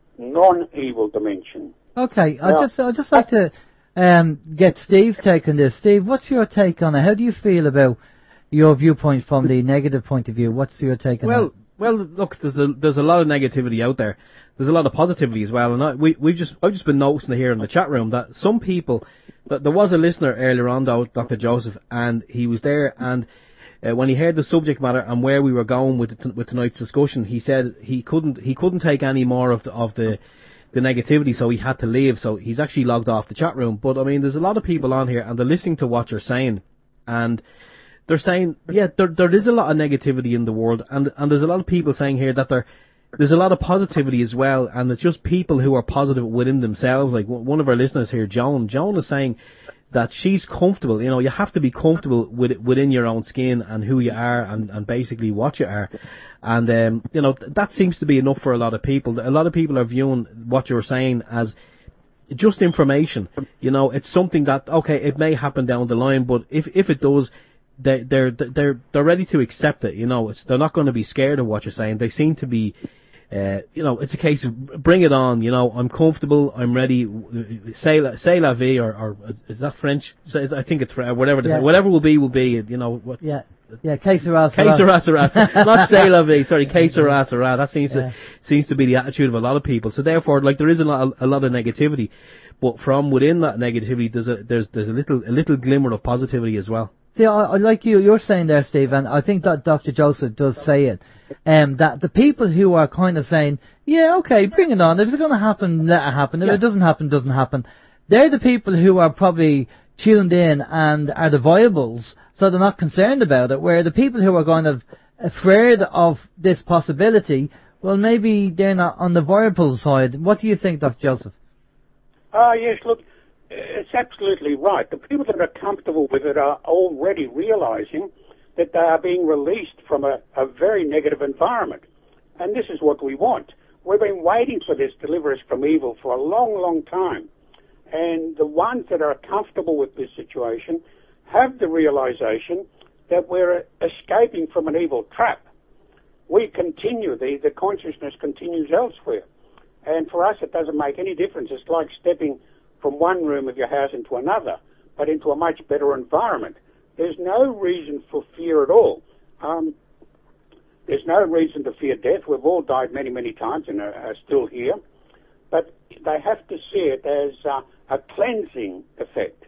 non-evil dimension. Okay, Now, I'd just, I'd just like to um, get Steve's take on this. Steve, what's your take on it? How do you feel about your viewpoint from the negative point of view? What's your take on well, that? Well, look, there's a there's a lot of negativity out there. There's a lot of positivity as well, and I, we we've just I've just been noticing here in the chat room that some people, that there was a listener earlier on, though, Doctor Joseph, and he was there, and uh, when he heard the subject matter and where we were going with the, with tonight's discussion, he said he couldn't he couldn't take any more of the, of the the negativity, so he had to leave. So he's actually logged off the chat room. But I mean, there's a lot of people on here, and they're listening to what you're saying, and they're saying, yeah, there there is a lot of negativity in the world, and and there's a lot of people saying here that there there's a lot of positivity as well, and it's just people who are positive within themselves. Like one of our listeners here, Joan, Joan is saying that she's comfortable. You know, you have to be comfortable with within your own skin and who you are, and, and basically what you are. And, um, you know, th- that seems to be enough for a lot of people. A lot of people are viewing what you're saying as just information. You know, it's something that, okay, it may happen down the line, but if, if it does, they, they're, they're, they're ready to accept it. You know, it's, they're not going to be scared of what you're saying. They seem to be, Uh, you know, it's a case of bring it on. You know, I'm comfortable. I'm ready. Say la, say la vie, or, or is that French? I think it's whatever. Yeah. Whatever will be, will be. You know, what's yeah, yeah. Que sera, que sera, sera. Not say la vie. Sorry, que sera, sera. That seems yeah. to seems to be the attitude of a lot of people. So therefore, like there is a lot, a lot of negativity, but from within that negativity, there's a there's there's a little a little glimmer of positivity as well. See, I, I like you, you're saying there, Steve, and I think that Doctor Joseph does say it, um, that the people who are kind of saying, yeah, okay, bring it on, if it's going to happen, let it happen, if Yeah. it doesn't happen, it doesn't happen, they're the people who are probably tuned in and are the viables, so they're not concerned about it, where the people who are kind of afraid of this possibility, well, maybe they're not on the viable side. What do you think, Doctor Joseph? Ah, uh, yes, look, it's absolutely right. The people that are comfortable with it are already realizing that they are being released from a, a very negative environment. And this is what we want. We've been waiting for this deliver us from evil for a long, long time. And the ones that are comfortable with this situation have the realization that we're escaping from an evil trap. We continue, the, the consciousness continues elsewhere. And for us, it doesn't make any difference. It's like stepping from one room of your house into another, but into a much better environment. There's no reason for fear at all. Um, there's no reason to fear death. We've all died many, many times and are, are still here. But they have to see it as uh, a cleansing effect,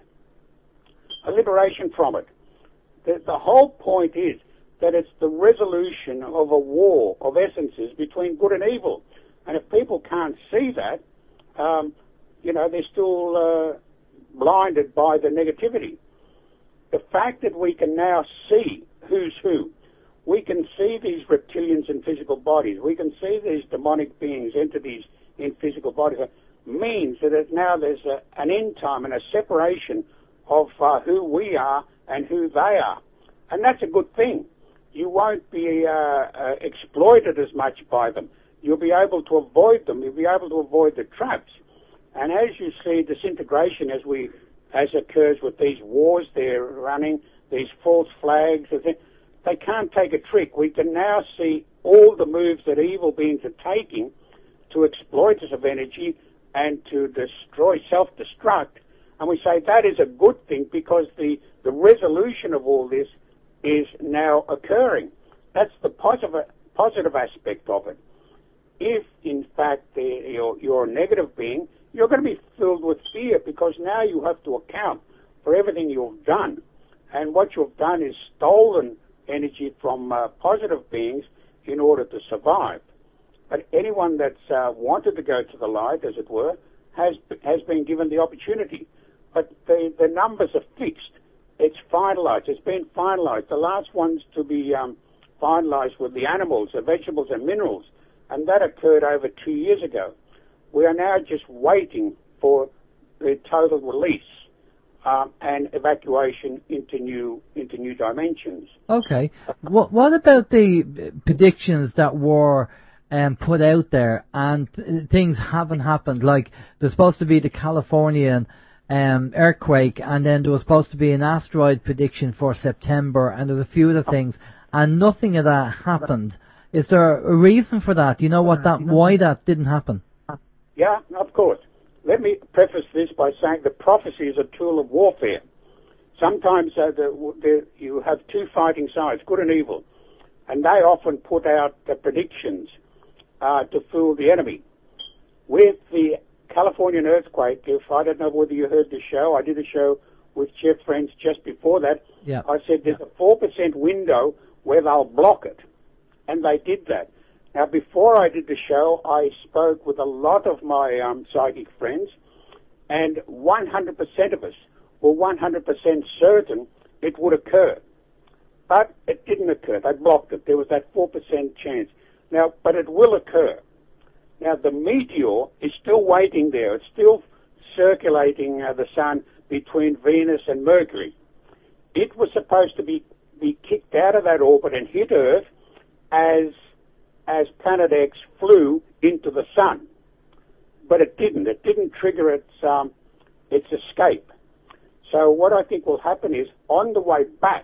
a liberation from it. The, the whole point is that it's the resolution of a war of essences between good and evil. And if people can't see that, um, you know, they're still uh, blinded by the negativity. The fact that we can now see who's who, we can see these reptilians in physical bodies, we can see these demonic beings, entities in physical bodies, means that it, now there's a, an end time and a separation of uh, who we are and who they are. And that's a good thing. You won't be uh, uh, exploited as much by them. You'll be able to avoid them. You'll be able to avoid the traps. And as you see disintegration as we, as occurs with these wars they're running, these false flags, they can't take a trick. We can now see all the moves that evil beings are taking to exploit us of energy and to destroy, self-destruct. And we say that is a good thing because the, the resolution of all this is now occurring. That's the positive, positive aspect of it. If, in fact, the, you're, you're a negative being, you're going to be filled with fear because now you have to account for everything you've done. And what you've done is stolen energy from uh, positive beings in order to survive. But anyone that's uh, wanted to go to the light, as it were, has has been given the opportunity. But the, the numbers are fixed. It's finalized. It's been finalized. The last ones to be um, finalized were the animals, the vegetables and minerals. And that occurred over two years ago. We are now just waiting for the total release um, and evacuation into new into new dimensions. Okay. What what about the predictions that were um, put out there and th- things haven't happened? Like there's supposed to be the Californian um, earthquake, and then there was supposed to be an asteroid prediction for September, and there's a few other things, and nothing of that happened. Is there a reason for that? Do you know what that why that didn't happen? Yeah, of course. Let me preface this by saying the prophecy is a tool of warfare. Sometimes uh, the, the, you have two fighting sides, good and evil, and they often put out the predictions uh, to fool the enemy. With the Californian earthquake, if I don't know whether you heard the show, I did a show with Jeff Friends just before that. Yeah. I said there's a four percent window where they'll block it, and they did that. Now, before I did the show, I spoke with a lot of my um, psychic friends, and one hundred percent of us were one hundred percent certain it would occur. but it didn't occur. They blocked it. There was that four percent chance. Now, but it will occur. Now, the meteor is still waiting there. It's still circulating uh, the sun between Venus and Mercury. It was supposed to be, be kicked out of that orbit and hit Earth as as Planet X flew into the sun. But it didn't. It didn't trigger its um, its escape. So what I think will happen is, on the way back,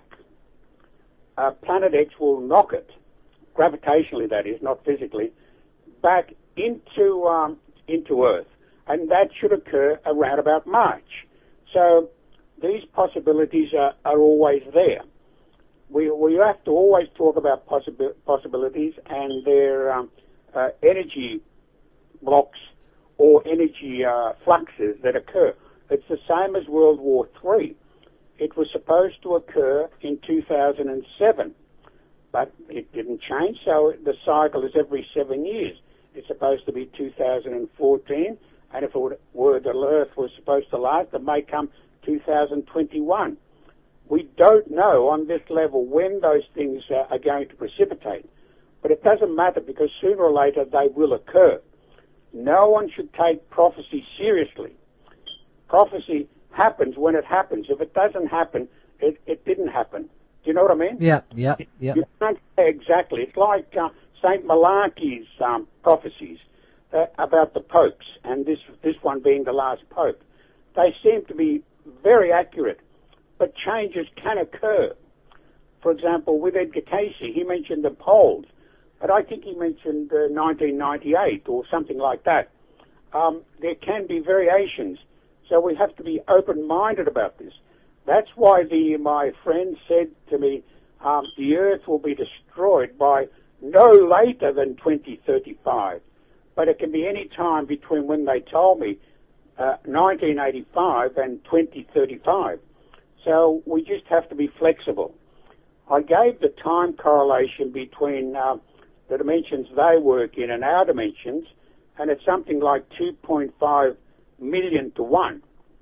uh, Planet X will knock it, gravitationally that is, not physically, back into um, into Earth. And that should occur around about March. So these possibilities are, are always there. We, we have to always talk about possibi- possibilities and their um, uh, energy blocks or energy uh, fluxes that occur. It's the same as World War Three. It was supposed to occur in two thousand seven, but it didn't change, so the cycle is every seven years. It's supposed to be two thousand fourteen, and if it were the Earth was supposed to last, it may come two thousand twenty-one. We don't know on this level when those things uh, are going to precipitate, but it doesn't matter because sooner or later they will occur. No one should take prophecy seriously. Prophecy happens when it happens. If it doesn't happen, it, it didn't happen. Do you know what I mean? Yeah, yeah, yeah. You can't say exactly. It's like uh, Saint Malachi's um, prophecies uh, about the popes, and this this one being the last pope. They seem to be very accurate, but changes can occur. For example, with Edgar Casey, he mentioned the polls, but I think he mentioned uh, nineteen ninety-eight or something like that. Um, there can be variations, so we have to be open-minded about this. That's why the my friend said to me, um, the Earth will be destroyed by no later than twenty thirty-five. But it can be any time between when they told me, uh, nineteen eighty-five and twenty thirty-five. So we just have to be flexible. I gave the time correlation between uh, the dimensions they work in and our dimensions, and it's something like two point five million to one.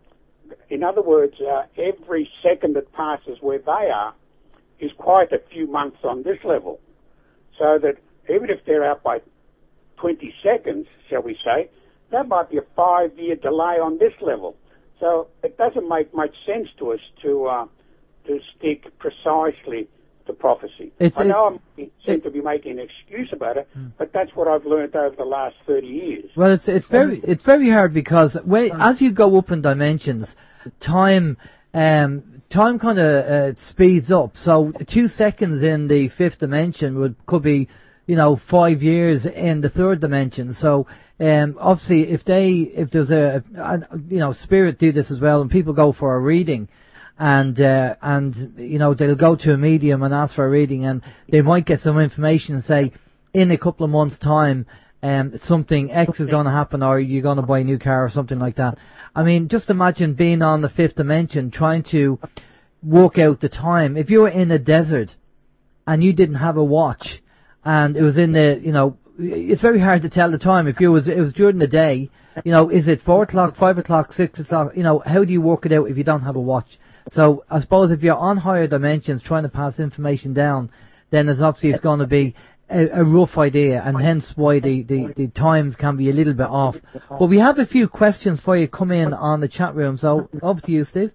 In other words, uh, every second that passes where they are is quite a few months on this level. So that even if they're out by twenty seconds, shall we say, that might be a five-year delay on this level. So it doesn't make much sense to us to uh, to stick precisely to prophecy. It's, I know I it, seem to be making an excuse about it, mm. but that's what I've learned over the last thirty years. Well, it's it's very it's very hard because when, as you go up in dimensions, time um, time kind of uh, speeds up. So two seconds in the fifth dimension would could be, you know, five years in the third dimension. So um, obviously, if they if there's a, a you know spirit do this as well, and people go for a reading. And, uh, and, you know, they'll go to a medium and ask for a reading, and they might get some information and say, in a couple of months' time, um, something X is going to happen, or you're going to buy a new car, or something like that. I mean, just imagine being on the fifth dimension, trying to work out the time. If you were in a desert, and you didn't have a watch, and it was in the, you know, it's very hard to tell the time. If you was, it was during the day, you know, is it four o'clock, five o'clock, six o'clock, you know, how do you work it out if you don't have a watch? So I suppose if you're on higher dimensions trying to pass information down, then it's obviously it's going to be a, a rough idea, and hence why the, the, the times can be a little bit off. But we have a few questions for you come in on the chat room, so over to you, Steve.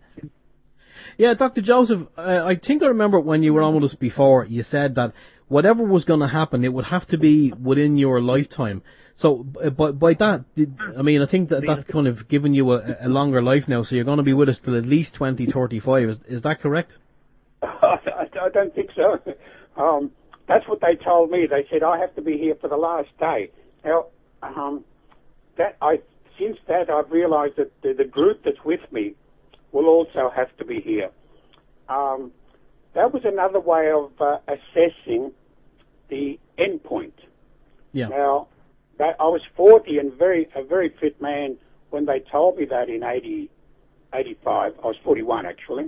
Yeah, Doctor Joseph, uh, I think I remember when you were on with us before, you said that whatever was going to happen, it would have to be within your lifetime. So, uh, by, by that, I mean, I think that that's kind of given you a, a longer life now, so you're going to be with us till at least twenty thirty-five. Is, is that correct? I, I don't think so. Um, that's what they told me. They said I have to be here for the last day. Now, um, that I since that I've realised that the, the group that's with me will also have to be here. Um, that was another way of uh, assessing the end point. Yeah. Now, that I was forty and very a very fit man when they told me that in eighty, eighty-five. I was forty-one actually.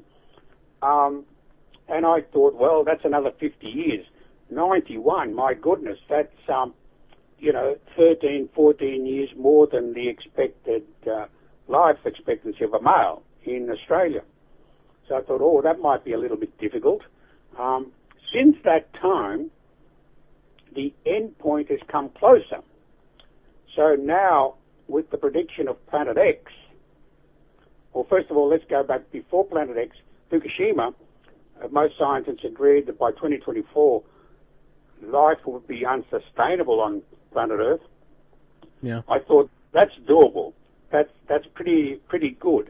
Um, and I thought, well, that's another fifty years. ninety-one, my goodness, that's, um, you know, thirteen, fourteen years more than the expected uh, life expectancy of a male in Australia. So I thought, oh, that might be a little bit difficult. Um, since that time, the end point has come closer. So now, with the prediction of Planet X, well, first of all, let's go back before Planet X, Fukushima, uh, most scientists agreed that by twenty twenty-four, life would be unsustainable on planet Earth. Yeah. I thought, that's doable. That's, that's pretty, pretty good.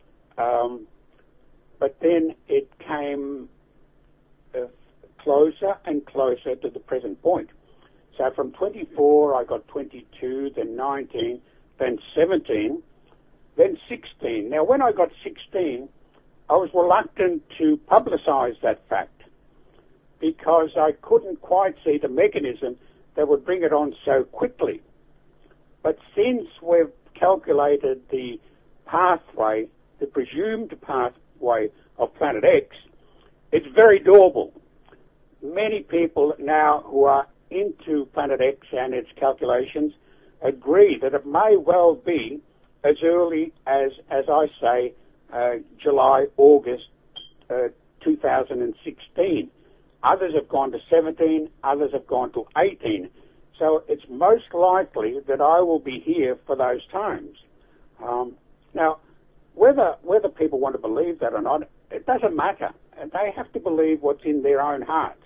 Um, but then it came uh, closer and closer to the present point. So from twenty-four, I got twenty-two, then nineteen, then seventeen, then sixteen. Now, when I got sixteen, I was reluctant to publicize that fact because I couldn't quite see the mechanism that would bring it on so quickly. But since we've calculated the pathway, the presumed pathway of Planet X, it's very doable. Many people now who are into Planet X and its calculations agree that it may well be as early as, as I say, uh, July, August uh, two thousand sixteen. Others have gone to seventeen, others have gone to eighteen. So it's most likely that I will be here for those times. Um, now, whether whether people want to believe that or not, it doesn't matter. They have to believe what's in their own hearts.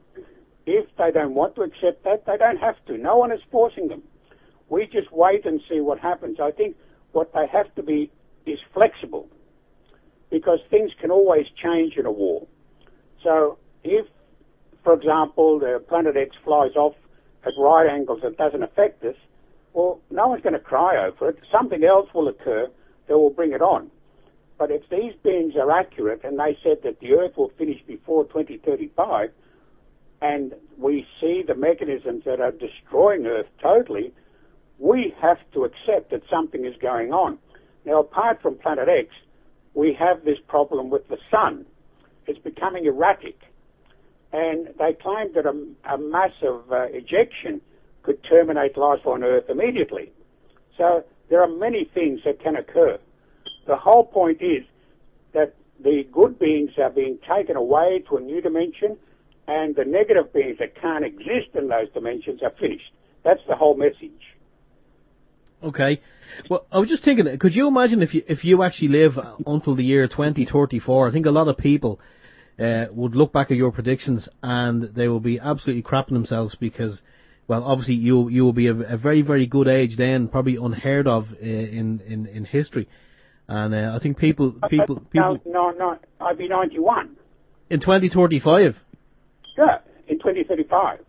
If they don't want to accept that, they don't have to. No one is forcing them. We just wait and see what happens. I think what they have to be is flexible, because things can always change in a war. So if, for example, the Planet X flies off at right angles that doesn't affect us, well, no one's going to cry over it. Something else will occur that will bring it on. But if these beings are accurate, and they said that the Earth will finish before twenty thirty-five, and we see the mechanisms that are destroying Earth totally, we have to accept that something is going on. Now, apart from Planet X, we have this problem with the Sun. It's becoming erratic. And they claim that a, a massive uh, ejection could terminate life on Earth immediately. So there are many things that can occur. The whole point is that the good beings are being taken away to a new dimension, and the negative beings that can't exist in those dimensions are finished. That's the whole message. Okay. Well, I was just thinking, could you imagine if you if you actually live until the year twenty thirty-four? I think a lot of people uh, would look back at your predictions and they will be absolutely crapping themselves because, well, obviously you you will be a, a very very good age then, probably unheard of uh, in, in in history. And uh, I think people people people. No, no, no. I'd be ninety-one. In twenty thirty-five. Yeah, in twenty thirty-five.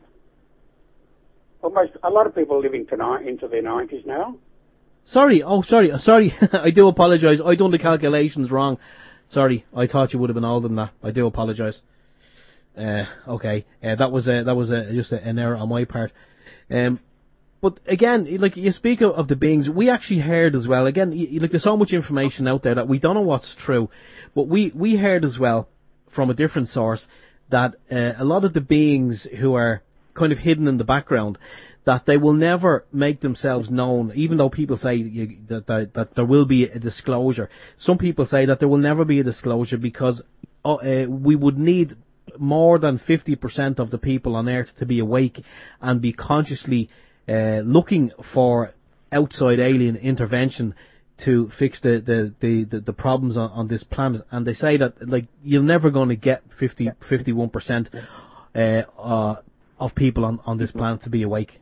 Almost a lot of people are living tonight into their nineties now. Sorry, oh sorry, sorry. I do apologise. I done the calculations wrong. Sorry, I thought you would have been older than that. I do apologise. Uh, okay, uh, that was a, that was a, just a, an error on my part. Um, but again, like you speak of, of the beings, we actually heard as well. Again, you, like there's so much information out there that we don't know what's true, but we we heard as well from a different source that uh, a lot of the beings who are kind of hidden in the background, that they will never make themselves known, even though people say you, that, that that there will be a disclosure. Some people say that there will never be a disclosure because uh, uh, we would need more than fifty percent of the people on Earth to be awake and be consciously uh, looking for outside alien intervention to fix the the, the, the, the problems on, on this planet. And they say that like you're never going to get fifty, fifty-one percent uh, uh, of people on, on this planet to be awake.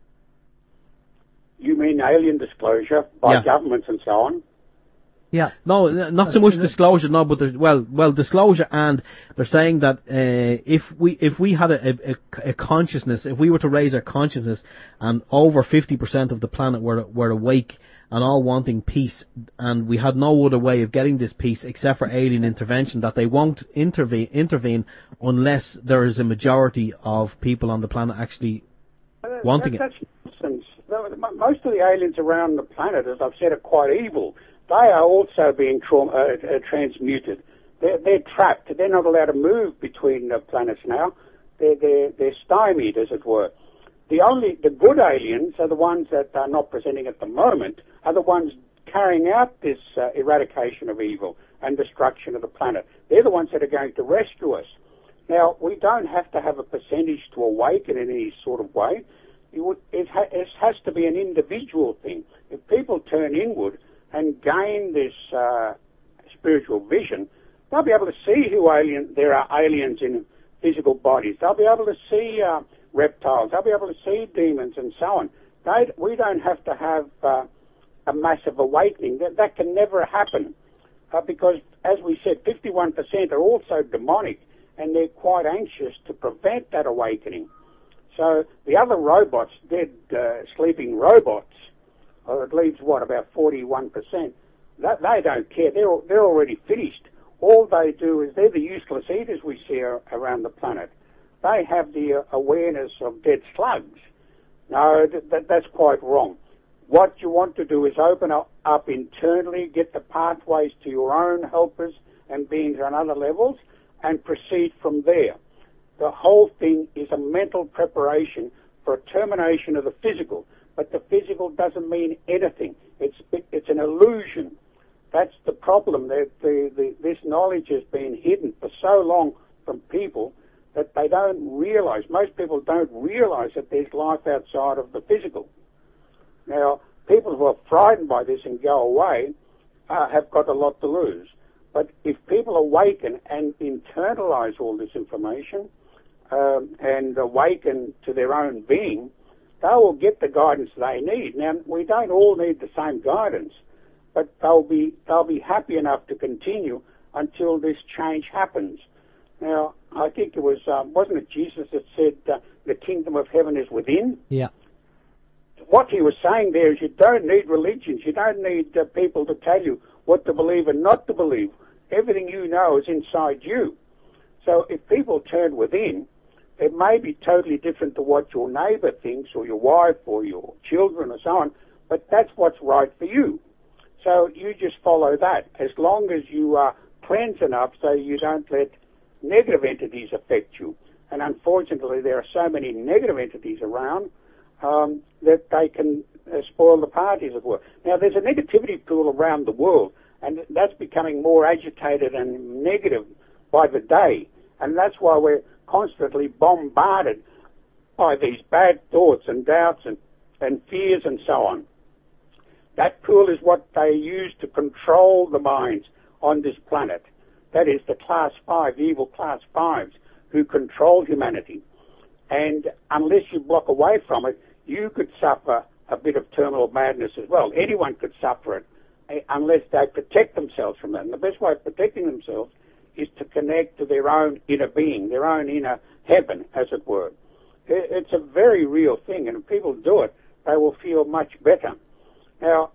You mean alien disclosure by Yeah. governments and so on? Yeah. No, not so much disclosure. No, but there's, well, well, disclosure, and they're saying that uh, if we if we had a, a, a consciousness, if we were to raise our consciousness, and over fifty percent of the planet were were awake and all wanting peace, and we had no other way of getting this peace except for alien intervention, that they won't intervene intervene unless there is a majority of people on the planet actually wanting that, it. That's nonsense. Most of the aliens around the planet, as I've said, are quite evil. They are also being trauma, uh, uh, transmuted. They're, they're trapped. They're not allowed to move between the planets now. They're, they're, they're stymied, as it were. The only, the good aliens are the ones that are not presenting at the moment, are the ones carrying out this uh, eradication of evil and destruction of the planet. They're the ones that are going to rescue us. Now, we don't have to have a percentage to awaken in any sort of way. You would, it, ha- it has to be an individual thing. If people turn inward and gain this uh, spiritual vision, they'll be able to see who alien there are aliens in physical bodies. They'll be able to see uh, reptiles. They'll be able to see demons and so on. They, we don't have to have uh, a massive awakening. That, that can never happen uh, because, as we said, fifty-one percent are also demonic, and they're quite anxious to prevent that awakening. So the other robots, dead uh, sleeping robots, or it leaves, what, about forty-one percent, that, they don't care. They're, they're already finished. All they do is they're the useless eaters we see around the planet. They have the uh, awareness of dead slugs. No, th- th- that's quite wrong. What you want to do is open up, up internally, get the pathways to your own helpers and beings on other levels, and proceed from there. The whole thing is a mental preparation for a termination of the physical, but the physical doesn't mean anything. It's it's an illusion. That's the problem. That the, the, this knowledge has been hidden for so long from people that they don't realize, most people don't realize that there's life outside of the physical. Now, people who are frightened by this and go away uh, have got a lot to lose. But if people awaken and internalize all this information um, and awaken to their own being, they will get the guidance they need. Now, we don't all need the same guidance, but they'll be they'll be happy enough to continue until this change happens. Now, I think it was, um, wasn't it Jesus that said uh, the kingdom of heaven is within? Yeah. What he was saying there is you don't need religions. You don't need uh, people to tell you what to believe and not to believe. Everything you know is inside you. So if people turn within, it may be totally different to what your neighbour thinks or your wife or your children or so on, but that's what's right for you. So you just follow that as long as you are cleansed enough so you don't let negative entities affect you. And unfortunately, there are so many negative entities around um, that they can uh, spoil the party, as it were. Now, there's a negativity pool around the world, and that's becoming more agitated and negative by the day. And that's why we're constantly bombarded by these bad thoughts and doubts and, and fears and so on. That pool is what they use to control the minds on this planet. That is the class five, the evil class fives, who control humanity. And unless you block away from it, you could suffer a bit of terminal madness as well. Anyone could suffer it unless they protect themselves from that. And the best way of protecting themselves is to connect to their own inner being, their own inner heaven, as it were. It's a very real thing, and if people do it, they will feel much better. Now,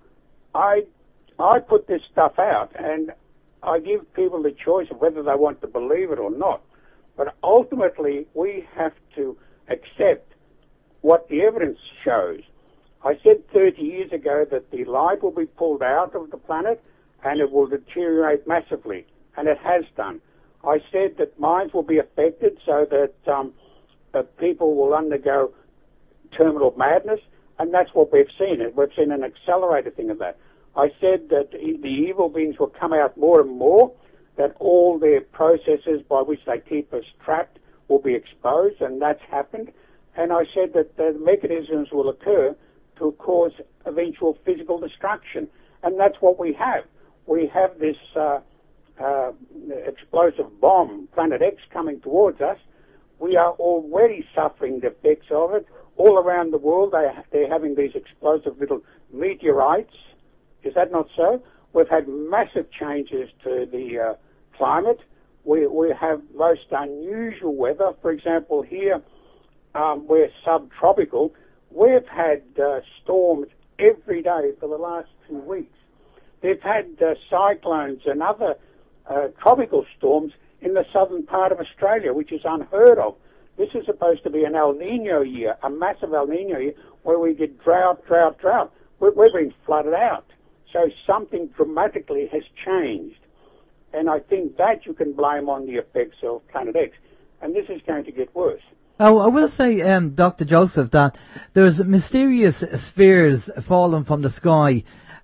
I I put this stuff out, and I give people the choice of whether they want to believe it or not. But ultimately, we have to accept what the evidence shows. I said thirty years ago that the light will be pulled out of the planet and it will deteriorate massively, and it has done. I said that minds will be affected so that, um, that people will undergo terminal madness, and that's what we've seen. We've seen an accelerated thing of that. I said that the evil beings will come out more and more, that all their processes by which they keep us trapped will be exposed, and that's happened. And I said that the mechanisms will occur to cause eventual physical destruction. And that's what we have. We have this uh, uh, explosive bomb, Planet X, coming towards us. We are already suffering the effects of it. All around the world, they, they're having these explosive little meteorites. Is that not so? We've had massive changes to the uh, climate. We, we have most unusual weather. For example, here um, we're subtropical. We've had uh, storms every day for the last two weeks. They've had uh, cyclones and other uh, tropical storms in the southern part of Australia, which is unheard of. This is supposed to be an El Nino year, a massive El Nino year, where we get drought, drought, drought. We're, we're being flooded out. So something dramatically has changed. And I think that you can blame on the effects of Planet X. And this is going to get worse. Oh, I will say, um, Doctor Joseph, that there's mysterious spheres falling from the sky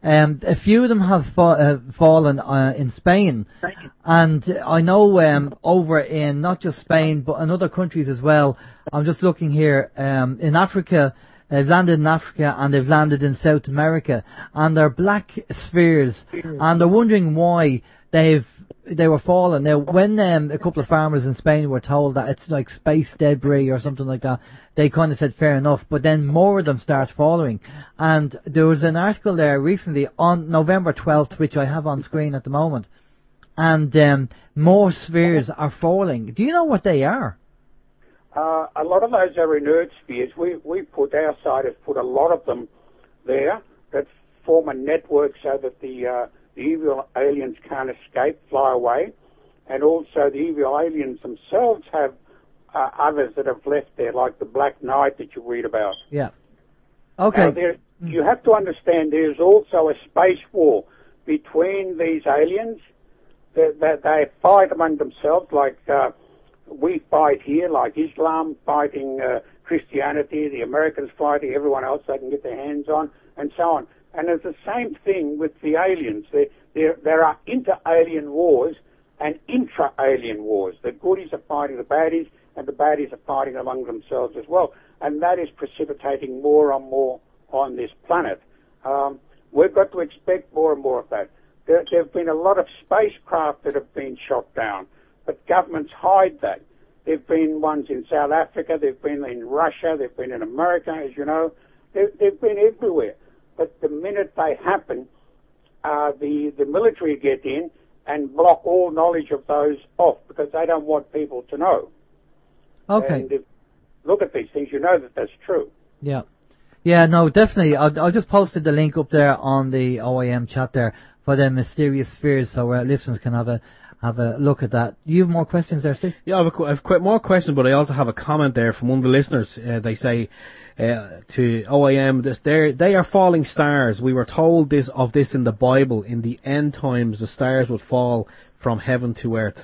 Um, a few of them have fa- uh, fallen uh, in Spain, and I know um, over in not just Spain but in other countries as well. I'm just looking here um, in Africa. They've landed in Africa and they've landed in South America, and they're black spheres, and they're wondering why they've they were falling. Now, when um, a couple of farmers in Spain were told that it's like space debris or something like that, they kind of said fair enough, but then more of them start following. And there was an article there recently on November twelfth, which I have on screen at the moment, and um, more spheres are falling. Do you know what they are? Uh, a lot of those are inert spheres. We, we put, our side has put a lot of them there that form a network so that the, uh, the evil aliens can't escape, fly away. And also the evil aliens themselves have uh, others that have left there, like the Black Knight that you read about. Yeah. Okay. Now, there, you have to understand there's also a space war between these aliens that, that they fight among themselves, like... Uh, we fight here, like Islam fighting uh, Christianity, the Americans fighting everyone else they can get their hands on, and so on. And it's the same thing with the aliens. There, there, there are inter-alien wars and intra-alien wars. The goodies are fighting the baddies, and the baddies are fighting among themselves as well. And that is precipitating more and more on this planet. Um, we've got to expect more and more of that. There, there have been a lot of spacecraft that have been shot down, but governments hide that. There have been ones in South Africa, there have been in Russia, there have been in America, as you know. There have been everywhere. But the minute they happen, uh, the, the military get in and block all knowledge of those off because they don't want people to know. Okay. And if look at these things, you know that that's true. Yeah. Yeah, no, definitely. I I just posted the link up there on the O I M chat there for the mysterious spheres, so our listeners can have a have a look at that. Do you have more questions there, Steve? Yeah, I have, a, I have quite more questions, but I also have a comment there from one of the listeners. Uh, they say uh, to O I M, this, they are falling stars. We were told this of this in the Bible. In the end times, the stars would fall from heaven to earth.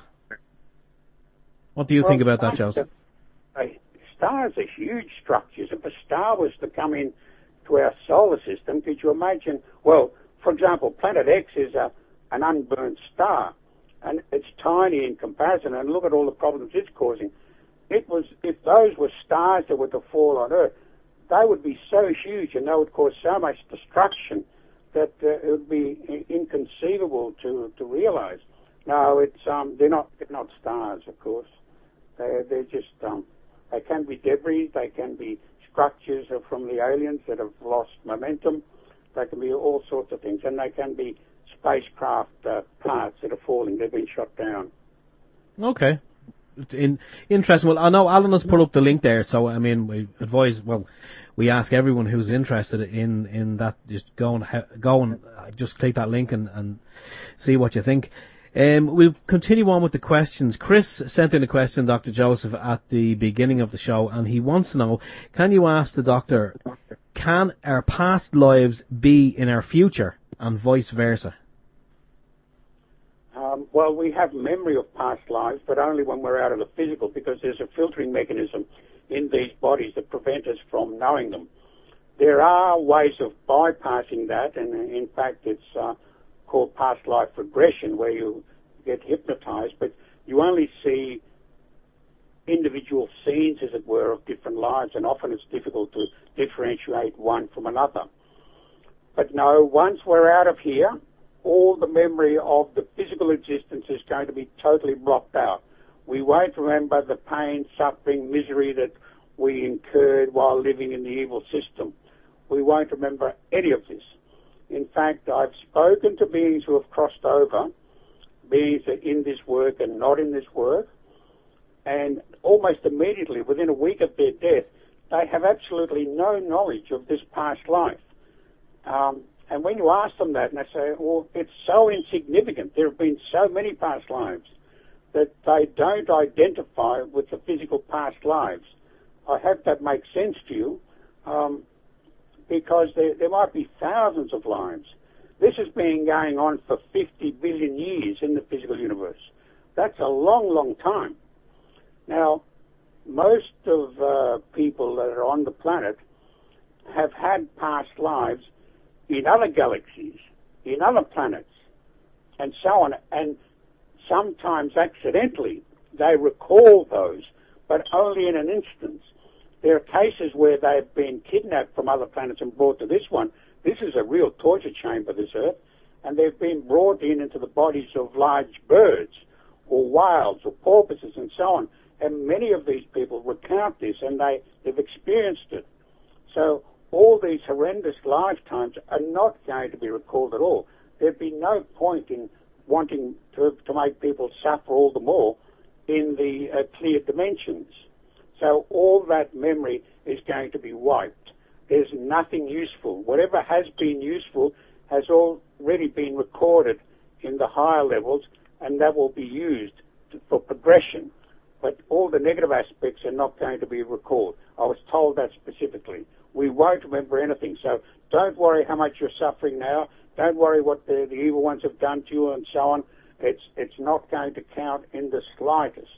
What do you well, think about that, Joseph? Uh, stars are huge structures. If a star was to come in to our solar system, could you imagine? Well, for example, Planet X is a, an unburnt star. And it's tiny in comparison, and look at all the problems it's causing. It was, if those were stars that were to fall on Earth, they would be so huge and they would cause so much destruction that uh, it would be inconceivable to, to realize. No, it's um, they're not they're not stars, of course. They're they're just um, they can be debris, they can be structures from the aliens that have lost momentum. They can be all sorts of things, and they can be spacecraft uh, parts that are falling. They've been shot down. Okay. In, interesting. Well, I know Alan has put up the link there, so I mean, we advise. Well, we ask everyone who's interested in, in that, just go and go and just click that link and, and see what you think. Um, we'll continue on with the questions. Chris sent in a question, Doctor Joseph, at the beginning of the show, and he wants to know: can you ask the doctor, can our past lives be in our future, and vice versa? Um, well, we have memory of past lives, but only when we're out of the physical, because there's a filtering mechanism in these bodies that prevent us from knowing them. There are ways of bypassing that, and in fact it's uh, called past life regression, where you get hypnotized, but you only see individual scenes, as it were, of different lives, and often it's difficult to differentiate one from another. But no, once we're out of here, all the memory of the physical existence is going to be totally blocked out. We won't remember the pain, suffering, misery that we incurred while living in the evil system. We won't remember any of this. In fact, I've spoken to beings who have crossed over, beings that are in this work and not in this work, and almost immediately, within a week of their death, they have absolutely no knowledge of this past life. Um, and when you ask them that, and they say, well, it's so insignificant, there have been so many past lives, that they don't identify with the physical past lives. I hope that makes sense to you, um, because there, there might be thousands of lives. This has been going on for fifty billion years in the physical universe. That's a long, long time. Now, most of uh, people that are on the planet have had past lives in other galaxies, in other planets, and so on. And sometimes accidentally they recall those, but only in an instance. There are cases where they've been kidnapped from other planets and brought to this one. This is a real torture chamber, this Earth, and they've been brought in into the bodies of large birds or whales or porpoises and so on. And many of these people recount this, and they, they've experienced it. So all these horrendous lifetimes are not going to be recalled at all. There'd be no point in wanting to, to make people suffer all the more in the uh, clear dimensions. So all that memory is going to be wiped. There's nothing useful. Whatever has been useful has already been recorded in the higher levels, and that will be used to, for progression. But all the negative aspects are not going to be recalled. I was told that specifically. We won't remember anything. So don't worry how much you're suffering now. Don't worry what the, the evil ones have done to you and so on. It's, it's not going to count in the slightest.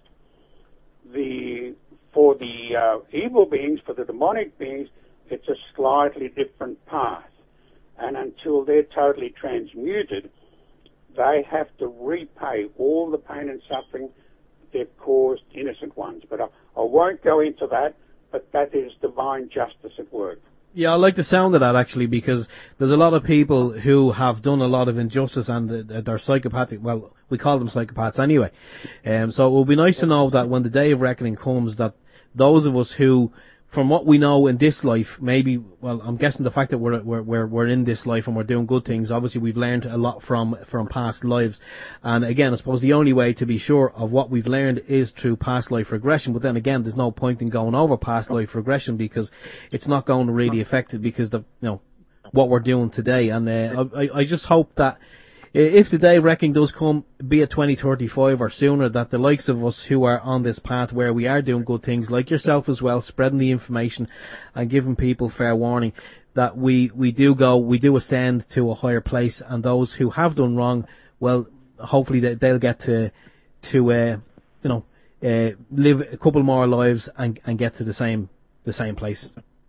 The, for the uh, evil beings, for the demonic beings, it's a slightly different path. And until they're totally transmuted, they have to repay all the pain and suffering they've caused innocent ones. But I, I won't go into that, but that is divine justice at work. Yeah, I like the sound of that, actually, because there's a lot of people who have done a lot of injustice, and they're psychopathic. Well, we call them psychopaths anyway. Um, so it will be nice to know that when the day of reckoning comes, that those of us who, from what we know in this life, maybe, well, I'm guessing the fact that we're, we're, we're, we're in this life and we're doing good things, obviously we've learned a lot from, from past lives. And again, I suppose the only way to be sure of what we've learned is through past life regression. But then again, there's no point in going over past life regression, because it's not going to really affect it, because the, you know, what we're doing today. And, uh, I, I just hope that, if the day of reckoning does come, be it twenty thirty-five or sooner, that the likes of us who are on this path where we are doing good things, like yourself as well, spreading the information and giving people fair warning, that we, we do go, we do ascend to a higher place, and those who have done wrong, well, hopefully they, they'll get to, to, uh, you know, uh, live a couple more lives and, and get to the same, the same place.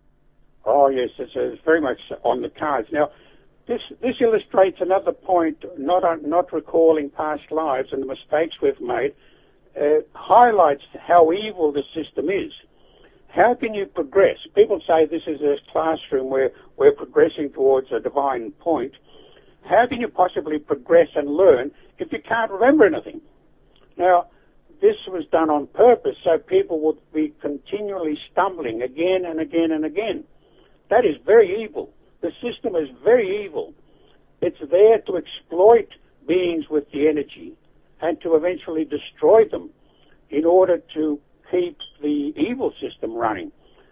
Oh yes, it's, it's very much on the cards. Now, This, this illustrates another point, not not recalling past lives and the mistakes we've made, uh, highlights how evil the system is. How can you progress? People say this is a classroom where we're progressing towards a divine point. How can you possibly progress and learn if you can't remember anything? Now, this was done on purpose so people would be continually stumbling again and again and again. That is very evil. The system is very evil. It's there to exploit beings with the energy and to eventually destroy them in order to keep the evil system running.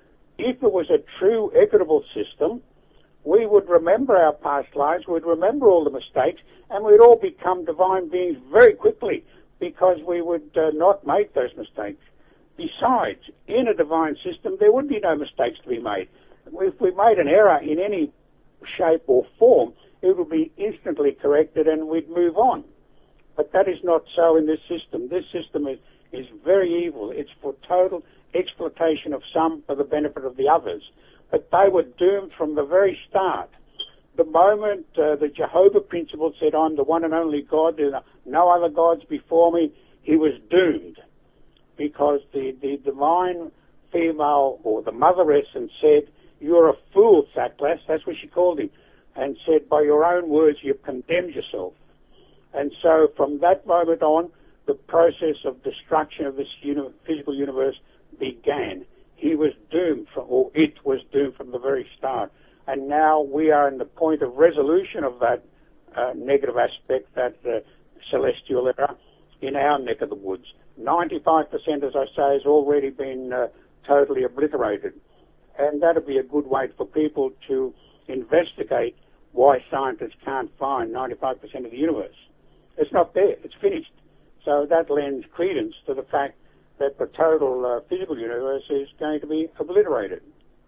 If it was a true equitable system, we would remember our past lives, we'd remember all the mistakes, and we'd all become divine beings very quickly, because we would uh, not make those mistakes. Besides, in a divine system, there would be no mistakes to be made. If we made an error in any shape or form, it would be instantly corrected and we'd move on. But that is not so in this system. This system is, is very evil. It's for total exploitation of some for the benefit of the others. But they were doomed from the very start. The moment uh, the Jehovah principle said, I'm the one and only God, there are no other gods before me, he was doomed. Because the, the divine female, or the mother essence, said, you're a fool, Saklas, that's what she called him, and said, by your own words, you've condemned yourself. And so from that moment on, the process of destruction of this uni- physical universe began. He was doomed, from, or it was doomed from the very start. And now we are in the point of resolution of that uh, negative aspect, that uh, celestial error, in our neck of the woods. ninety-five percent, as I say, has already been uh, totally obliterated. And that would be a good way for people to investigate why scientists can't find ninety-five percent of the universe. It's not there. It's finished. So that lends credence to the fact that the total uh, physical universe is going to be obliterated.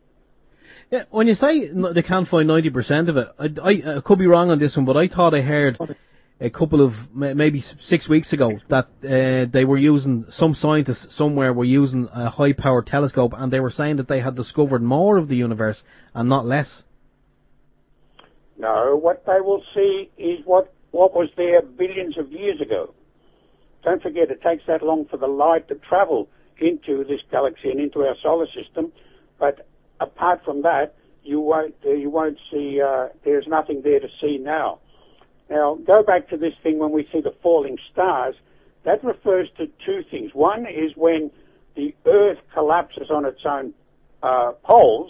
Yeah, when you say they can't find ninety percent of it, I, I, I could be wrong on this one, but I thought I heard a couple of, maybe six weeks ago, that uh, they were using, some scientists somewhere were using a high-powered telescope, and they were saying that they had discovered more of the universe and not less. No, what they will see is what, what was there billions of years ago. Don't forget, it takes that long for the light to travel into this galaxy and into our solar system. But apart from that, you won't, uh, you won't see, uh, there's nothing there to see now. Now, go back to this thing when we see the falling stars. That refers to two things. One is when the Earth collapses on its own uh, poles,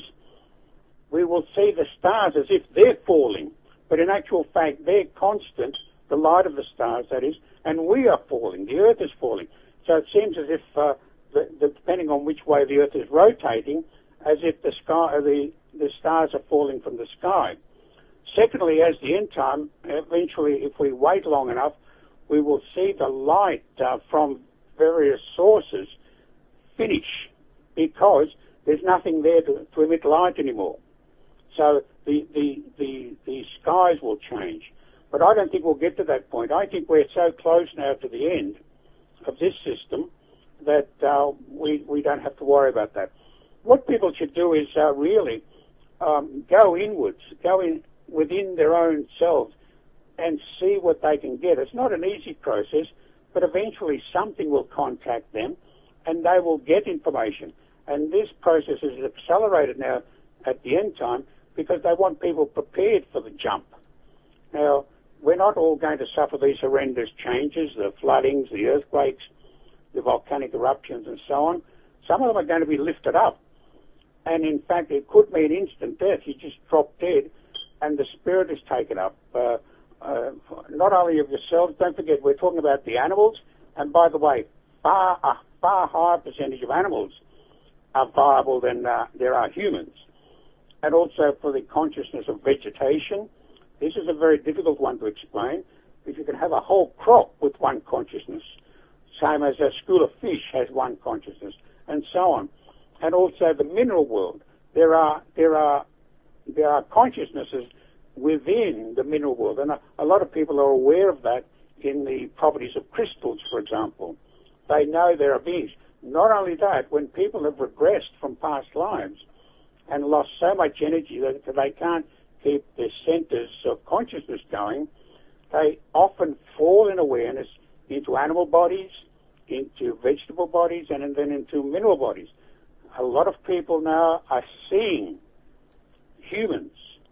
we will see the stars as if they're falling. But in actual fact, they're constant, the light of the stars, that is, and we are falling. The Earth is falling. So it seems as if, uh, the, the, depending on which way the Earth is rotating, as if the sky, the, the stars are falling from the sky. Secondly, as the end time, eventually, if we wait long enough, we will see the light uh, from various sources finish, because there's nothing there to, to emit light anymore. So the, the, the, the skies will change. But I don't think we'll get to that point. I think we're so close now to the end of this system that uh, we, we don't have to worry about that. What people should do is uh, really um, go inwards, go in within their own selves and see what they can get. It's not an easy process, but eventually something will contact them and they will get information. And this process is accelerated now at the end time because they want people prepared for the jump. Now, we're not all going to suffer these horrendous changes, the floodings, the earthquakes, the volcanic eruptions and so on. Some of them are going to be lifted up. And in fact, it could mean instant death. You just drop dead and the spirit is taken up. Uh, uh, not only of yourselves, don't forget, we're talking about the animals. And by the way, far, a far higher percentage of animals are viable than uh, there are humans. And also for the consciousness of vegetation. This is a very difficult one to explain. If you can have a whole crop with one consciousness, same as a school of fish has one consciousness, and so on. And also the mineral world. There are there are there are consciousnesses within the mineral world, and a, a lot of people are aware of that in the properties of crystals, for example. They know there are beings. Not only that, when people have regressed from past lives and lost so much energy that they can't keep their centers of consciousness going, they often fall in awareness into animal bodies, into vegetable bodies, and then into mineral bodies. A lot of people now are seeing humans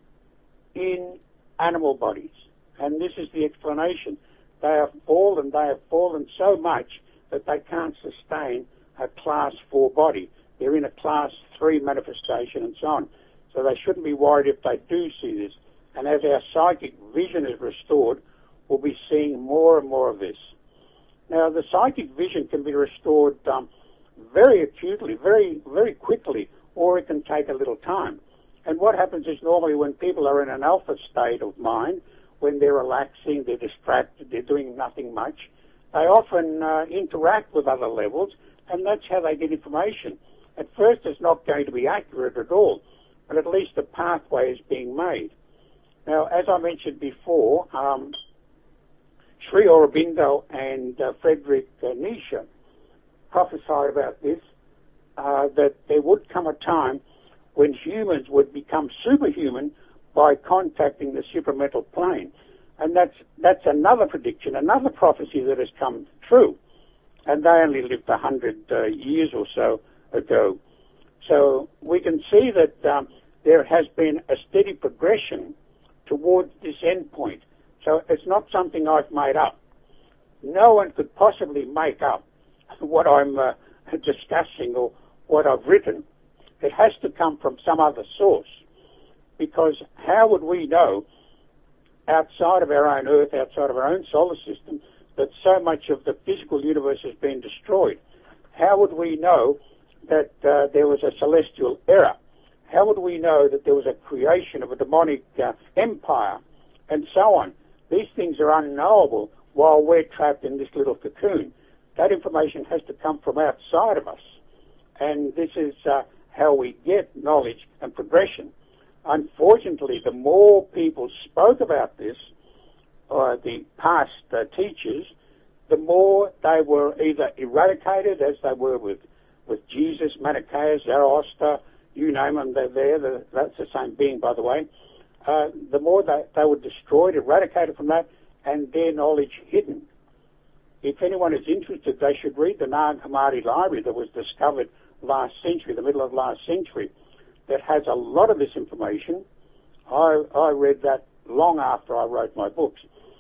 in animal bodies, and this is the explanation. They have fallen, they have fallen so much that they can't sustain a class four body. They're in a class three manifestation and so on. So they shouldn't be worried if they do see this. And as our psychic vision is restored, we'll be seeing more and more of this. Now, the psychic vision can be restored um, very acutely, very, very quickly, or it can take a little time. And what happens is normally when people are in an alpha state of mind, when they're relaxing, they're distracted, they're doing nothing much, they often uh, interact with other levels, and that's how they get information. At first, it's not going to be accurate at all, but at least a pathway is being made. Now, as I mentioned before, um, Sri Aurobindo and uh, Friedrich uh, Nietzsche prophesied about this, uh, that there would come a time when humans would become superhuman by contacting the supramental plane. And that's that's another prediction, another prophecy that has come true. And they only lived a hundred uh, years or so ago. So we can see that um, there has been a steady progression towards this end point. So it's not something I've made up. No one could possibly make up what I'm uh, discussing or what I've written. It has to come from some other source, because how would we know outside of our own Earth, outside of our own solar system, that so much of the physical universe has been destroyed? How would we know that uh, there was a celestial error? How would we know that there was a creation of a demonic uh, empire, and so on? These things are unknowable while we're trapped in this little cocoon. That information has to come from outside of us, and this is uh, how we get knowledge and progression. Unfortunately, the more people spoke about this, uh, the past uh, teachers, the more they were either eradicated, as they were with, with Jesus, Manichaeus, Zoroaster, you name them, they're there. They're, that's the same being, by the way. uh, the more they, they were destroyed, eradicated from that, and their knowledge hidden. If anyone is interested, they should read the Nag Hammadi library that was discovered last century, the middle of last century, that has a lot of this information. I, I read that long after I wrote my books.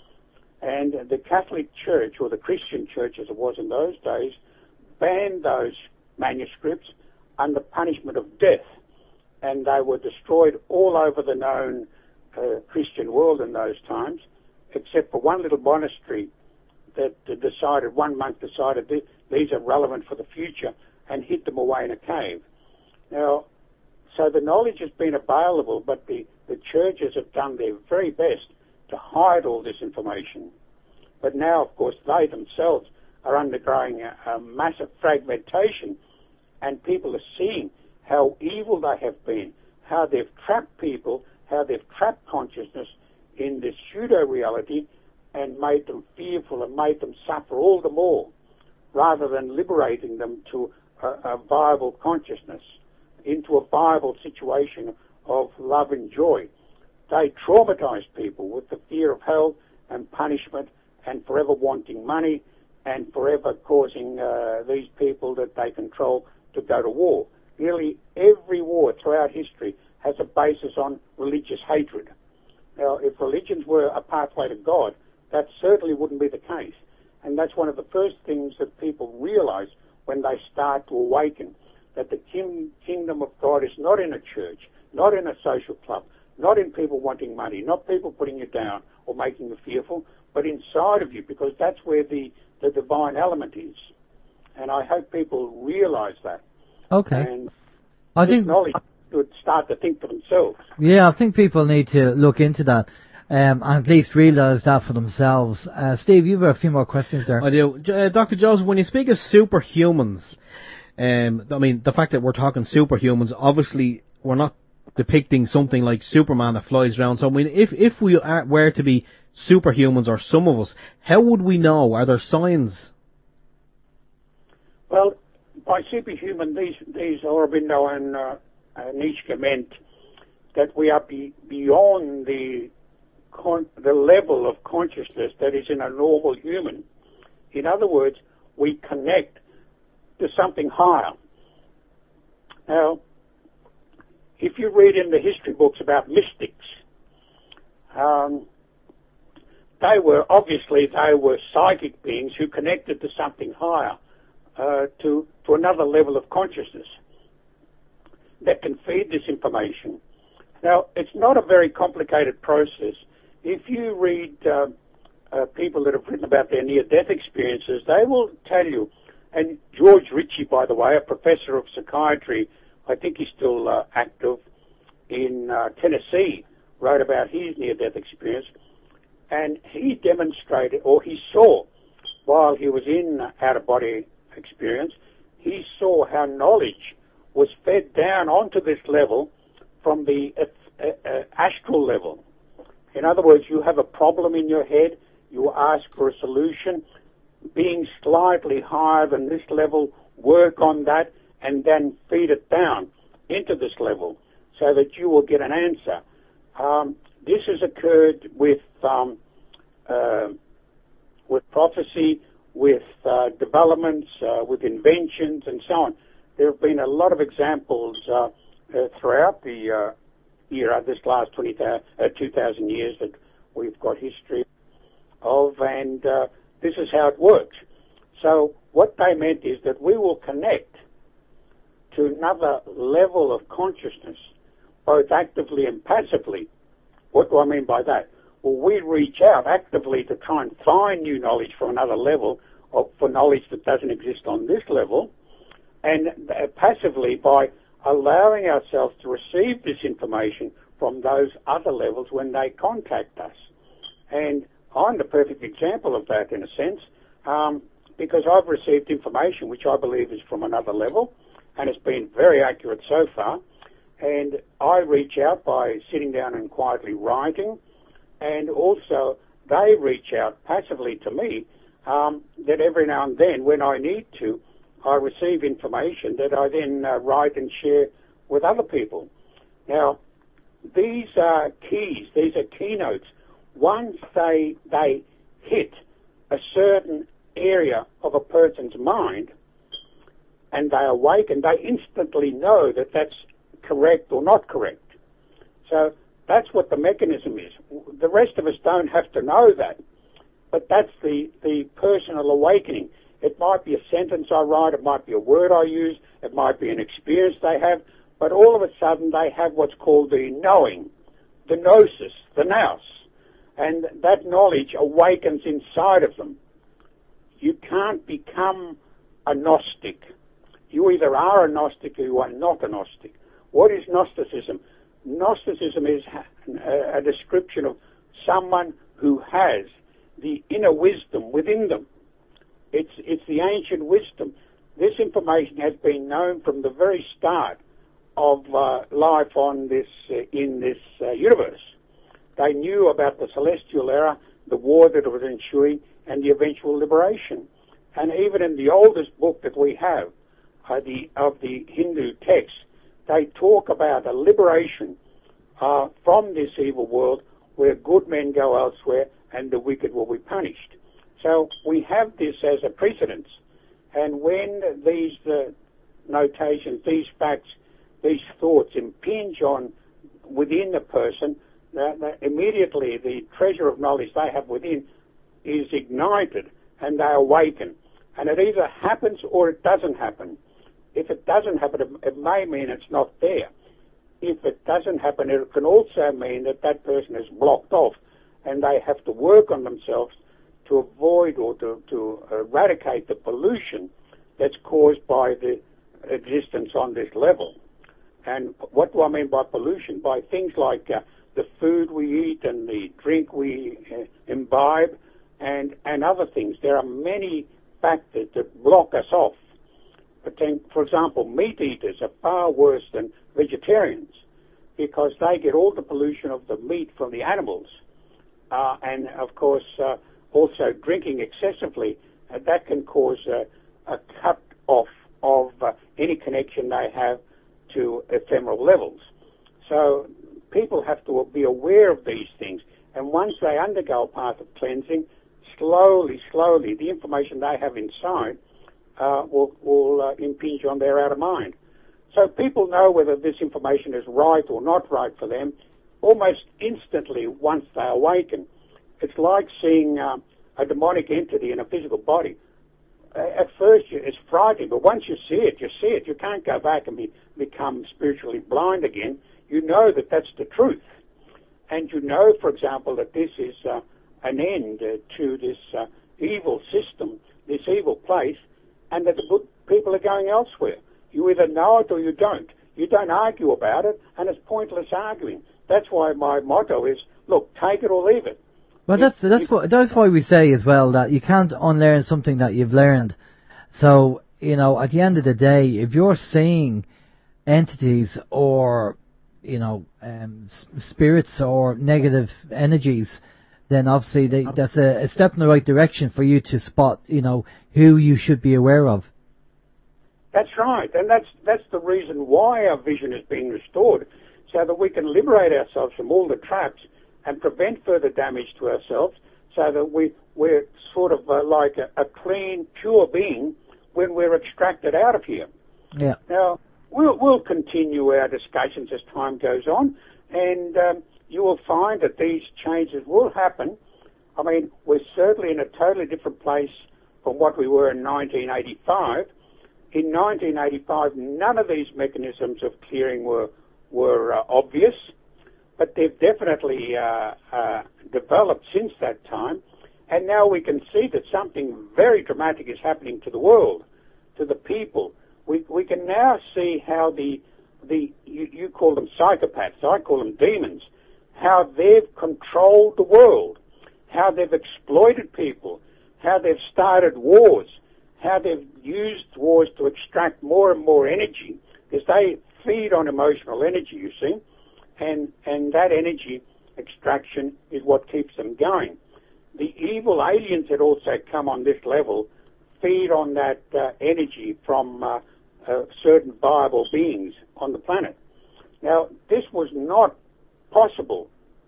And the Catholic Church, or the Christian Church as it was in those days, banned those manuscripts under punishment of death. And they were destroyed all over the known uh, Christian world in those times, except for one little monastery that uh, decided, one monk decided that these are relevant for the future and hid them away in a cave. Now, so the knowledge has been available, but the, the churches have done their very best to hide all this information. But now, of course, they themselves are undergoing a, a massive fragmentation, and people are seeing how evil they have been, how they've trapped people, how they've trapped consciousness in this pseudo-reality and made them fearful and made them suffer all the more, rather than liberating them to a, a viable consciousness, into a viable situation of love and joy. They traumatize people with the fear of hell and punishment and forever wanting money and forever causing uh, these people that they control to go to war. Nearly every war throughout history has a basis on religious hatred. Now, if religions were a pathway to God, that certainly wouldn't be the case. And that's one of the first things that people realize when they start to awaken, that the king, kingdom of God is not in a church, not in a social club, not in people wanting money, not people putting you down or making you fearful, but inside of you, because that's where the, the divine element is. And I hope people realize that. Okay. And I think knowledge would start to think for themselves. Yeah, I think people need to look into that. Um, and at least realise that for themselves. Uh, Steve, you have a few more questions there. I do. Uh, Doctor Joseph, when you speak of superhumans, um, I mean, the fact that we're talking superhumans, obviously we're not depicting something like Superman that flies around. So, I mean, if, if we are, were to be superhumans, or some of us, how would we know? Are there signs? Well, by superhuman, these, these Aurobindo and uh, uh, Nietzsche meant that we are be, beyond the Con- the level of consciousness that is in a normal human. In other words, we connect to something higher. Now, if you read in the history books about mystics, um, they were, obviously, they were psychic beings who connected to something higher, uh, to, to another level of consciousness that can feed this information. Now, it's not a very complicated process. If you read uh, uh, people that have written about their near-death experiences, they will tell you, and George Ritchie, by the way, a professor of psychiatry, I think he's still uh, active in uh, Tennessee, wrote about his near-death experience, and he demonstrated, or he saw, while he was in out-of-body experience, he saw how knowledge was fed down onto this level from the uh, uh, astral level. In other words, you have a problem in your head, you ask for a solution, being slightly higher than this level, work on that, and then feed it down into this level so that you will get an answer. Um, this has occurred with um, uh, with prophecy, with uh, developments, uh, with inventions, and so on. There have been a lot of examples uh, uh, throughout the uh, era, this last twenty, uh, two thousand years that we've got history of, and uh, this is how it works. So what they meant is that we will connect to another level of consciousness, both actively and passively. What do I mean by that? Well, we reach out actively to try and find new knowledge from another level, or for knowledge that doesn't exist on this level, and uh, passively by allowing ourselves to receive this information from those other levels when they contact us. And I'm the perfect example of that, in a sense, um, because I've received information which I believe is from another level, and it's been very accurate so far. And I reach out by sitting down and quietly writing, and also they reach out passively to me, um, that every now and then, when I need to, I receive information that I then uh, write and share with other people. Now, these are keys, these are keynotes. Once they, they hit a certain area of a person's mind and they awaken, they instantly know that that's correct or not correct. So that's what the mechanism is. The rest of us don't have to know that, but that's the, the personal awakening. It might be a sentence I write, it might be a word I use, it might be an experience they have, but all of a sudden they have what's called the knowing, the gnosis, the nous, and that knowledge awakens inside of them. You can't become a Gnostic. You either are a Gnostic or you are not a Gnostic. What is Gnosticism? Gnosticism is a description of someone who has the inner wisdom within them. It's, it's the ancient wisdom. This information has been known from the very start of uh, life on this uh, in this uh, universe. They knew about the celestial era, the war that was ensuing, and the eventual liberation. And even in the oldest book that we have, uh, the of the Hindu texts, they talk about a liberation uh, from this evil world where good men go elsewhere and the wicked will be punished. So we have this as a precedence. And when these uh, notations, these facts, these thoughts impinge on within the person, that, that immediately the treasure of knowledge they have within is ignited and they awaken. And it either happens or it doesn't happen. If it doesn't happen, it, it may mean it's not there. If it doesn't happen, it can also mean that that person is blocked off and they have to work on themselves to avoid or to, to eradicate the pollution that's caused by the existence on this level. And what do I mean by pollution? By things like uh, the food we eat and the drink we uh, imbibe and, and other things. There are many factors that block us off. But then, for example, meat eaters are far worse than vegetarians because they get all the pollution of the meat from the animals. Uh, and, of course, uh, also drinking excessively, uh, that can cause uh, a cut off of uh, any connection they have to ephemeral levels. So people have to be aware of these things. And once they undergo a path of cleansing, slowly, slowly, the information they have inside uh, will, will uh, impinge on their outer mind. So people know whether this information is right or not right for them almost instantly once they awaken. It's like seeing uh, a demonic entity in a physical body. Uh, at first, you, it's frightening, but once you see it, you see it. You can't go back and be, become spiritually blind again. You know that that's the truth. And you know, for example, that this is uh, an end uh, to this uh, evil system, this evil place, and that the good people are going elsewhere. You either know it or you don't. You don't argue about it, and it's pointless arguing. That's why my motto is, look, take it or leave it. Well, that's that's what that's why we say as well that you can't unlearn something that you've learned. So, you know, at the end of the day, if you're seeing entities or, you know, um, spirits or negative energies, then obviously they, that's a, a step in the right direction for you to spot, you know, who you should be aware of. That's right, and that's that's the reason why our vision is being restored, so that we can liberate ourselves from all the traps and prevent further damage to ourselves, so that we, we're sort of uh, like a, a clean, pure being when we're extracted out of here. Yeah. Now, we'll, we'll continue our discussions as time goes on, and um, you will find that these changes will happen. I mean, we're certainly in a totally different place from what we were in nineteen eighty-five. In nineteen eighty-five, none of these mechanisms of clearing were, were uh, obvious. But they've definitely uh, uh, developed since that time, and now we can see that something very dramatic is happening to the world, to the people. We we can now see how the the you, you call them psychopaths, I call them demons, how they've controlled the world, how they've exploited people, how they've started wars, how they've used wars to extract more and more energy, because they feed on emotional energy, you see. And, and that energy extraction is what keeps them going. The evil aliens that also come on this level feed on that uh, energy from uh, uh, certain viable beings on the planet. Now, this was not possible,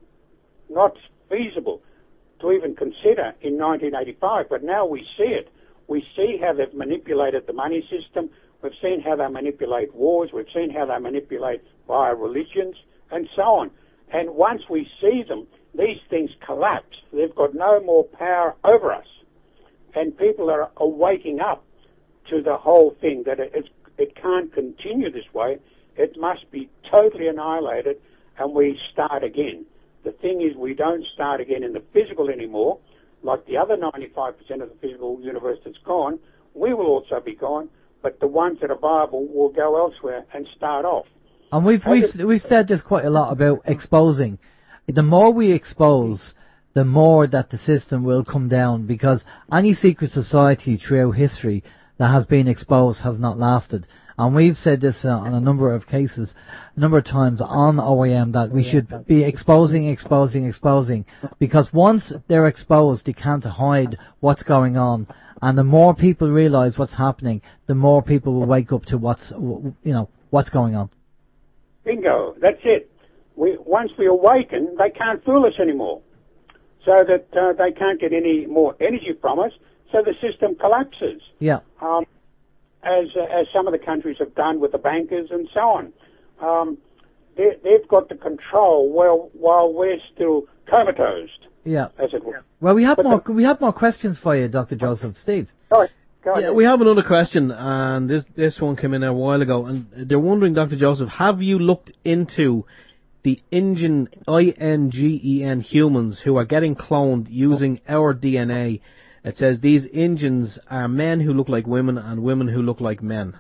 not feasible to even consider in nineteen eighty-five, but now we see it. We see how they've manipulated the money system. We've seen how they manipulate wars. We've seen how they manipulate via religions and so on. And once we see them, these things collapse. They've got no more power over us. And people are, are waking up to the whole thing, that it, it's, it can't continue this way. It must be totally annihilated, and we start again. The thing is, we don't start again in the physical anymore. Like the other ninety-five percent of the physical universe that's gone, we will also be gone, but the ones that are viable will go elsewhere and start off. And we've, we've, we've said this quite a lot about exposing. The more we expose, the more that the system will come down, because any secret society throughout history that has been exposed has not lasted. And we've said this uh, on a number of cases, a number of times on O A M, that we should be exposing, exposing, exposing. Because once they're exposed, they can't hide what's going on. And the more people realise what's happening, the more people will wake up to what's, you know, what's going on. Bingo, that's it. We, once we awaken, they can't fool us anymore. So that uh, they can't get any more energy from us, so the system collapses. Yeah. Um, as uh, as some of the countries have done with the bankers and so on. Um, they, they've got the control while, while we're still comatose, yeah. as it were. Well, we have But more the, we have more questions for you, Doctor Joseph. Steve. Sorry, go ahead. Yeah, we have another question, and this this one came in a while ago, and they're wondering, Doctor Joseph, have you looked into the Ingen, I N G E N humans who are getting cloned using our D N A? It says these Ingens are men who look like women and women who look like men.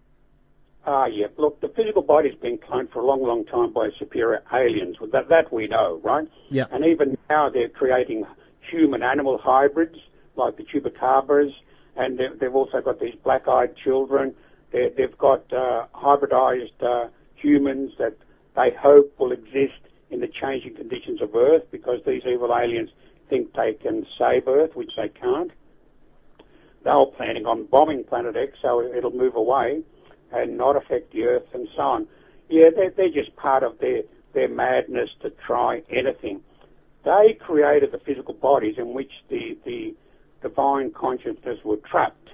Ah, yeah. Look, the physical body's been cloned for a long, long time by superior aliens. That, that we know, right? Yeah. And even now they're creating human-animal hybrids, like the chupacabras, and they've, they've also got these black-eyed children. They're, they've got uh, hybridized uh, humans that they hope will exist in the changing conditions of Earth, because these evil aliens think they can save Earth, which they can't. They were planning on bombing Planet X, so it'll move away and not affect the Earth and so on. Yeah, they're, they're just part of their, their madness to try anything. They created the physical bodies in which the, the divine consciousness were trapped.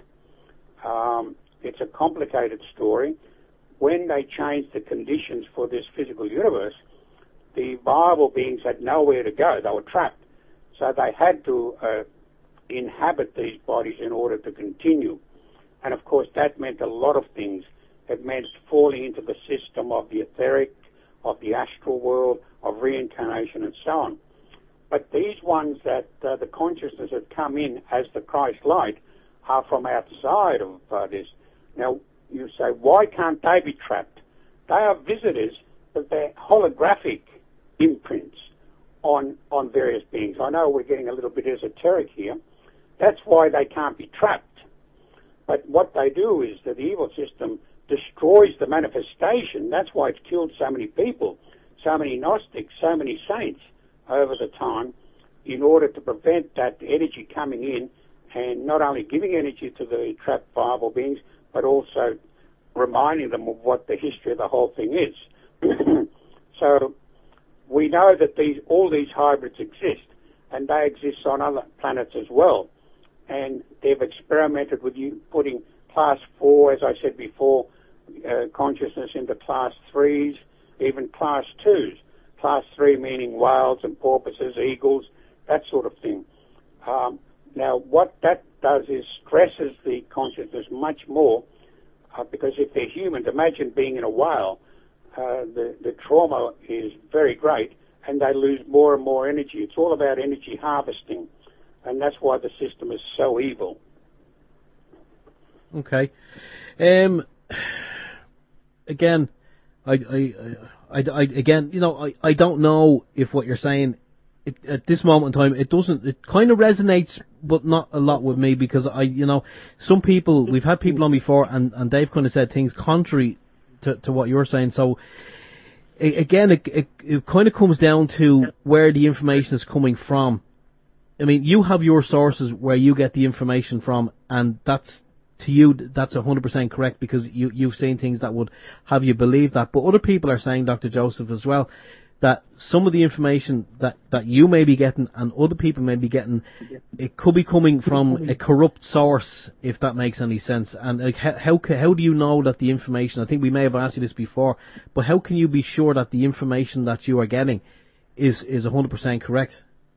Um, it's a complicated story. When they changed the conditions for this physical universe, the viable beings had nowhere to go. They were trapped. So they had to uh, inhabit these bodies in order to continue. And of course that meant a lot of things. It meant falling into the system of the etheric, of the astral world, of reincarnation and so on. But these ones that uh, the consciousness had come in as the Christ light are from outside of uh, this. Now you say, why can't they be trapped? They are visitors, but they're holographic imprints on on various beings. I know we're getting a little bit esoteric here. That's why they can't be trapped. But what they do is that the evil system destroys the manifestation. That's why it's killed so many people, so many Gnostics, so many saints over the time, in order to prevent that energy coming in and not only giving energy to the trapped viable beings, but also reminding them of what the history of the whole thing is. So we know that these all these hybrids exist, and they exist on other planets as well. And they've experimented with you putting class four, as I said before, uh, consciousness into class threes, even class twos. Class three meaning whales and porpoises, eagles, that sort of thing. Um, now, what that does is stresses the consciousness much more, uh, because if they're humans, imagine being in a whale. Uh, the, the trauma is very great, and they lose more and more energy. It's all about energy harvesting, and that's why the system is so evil. Okay. Um. Again, I, I, I, I, again, you know, I, I don't know if what you're saying it, at this moment in time, it doesn't. It kind of resonates, but not a lot with me, because I, you know, some people, we've had people on before, and, and they've kind of said things contrary to, to what you're saying. So again, it, it, it kind of comes down to where the information is coming from. I mean, you have your sources where you get the information from, and that's, to you, that's one hundred percent correct, because you, you've seen things that would have you believe that. But other people are saying, Doctor Joseph, as well, that some of the information that, that you may be getting and other people may be getting, it could be coming from a corrupt source, if that makes any sense. And like, how, how how do you know that the information, I think we may have asked you this before, but how can you be sure that the information that you are getting is, is one hundred percent correct?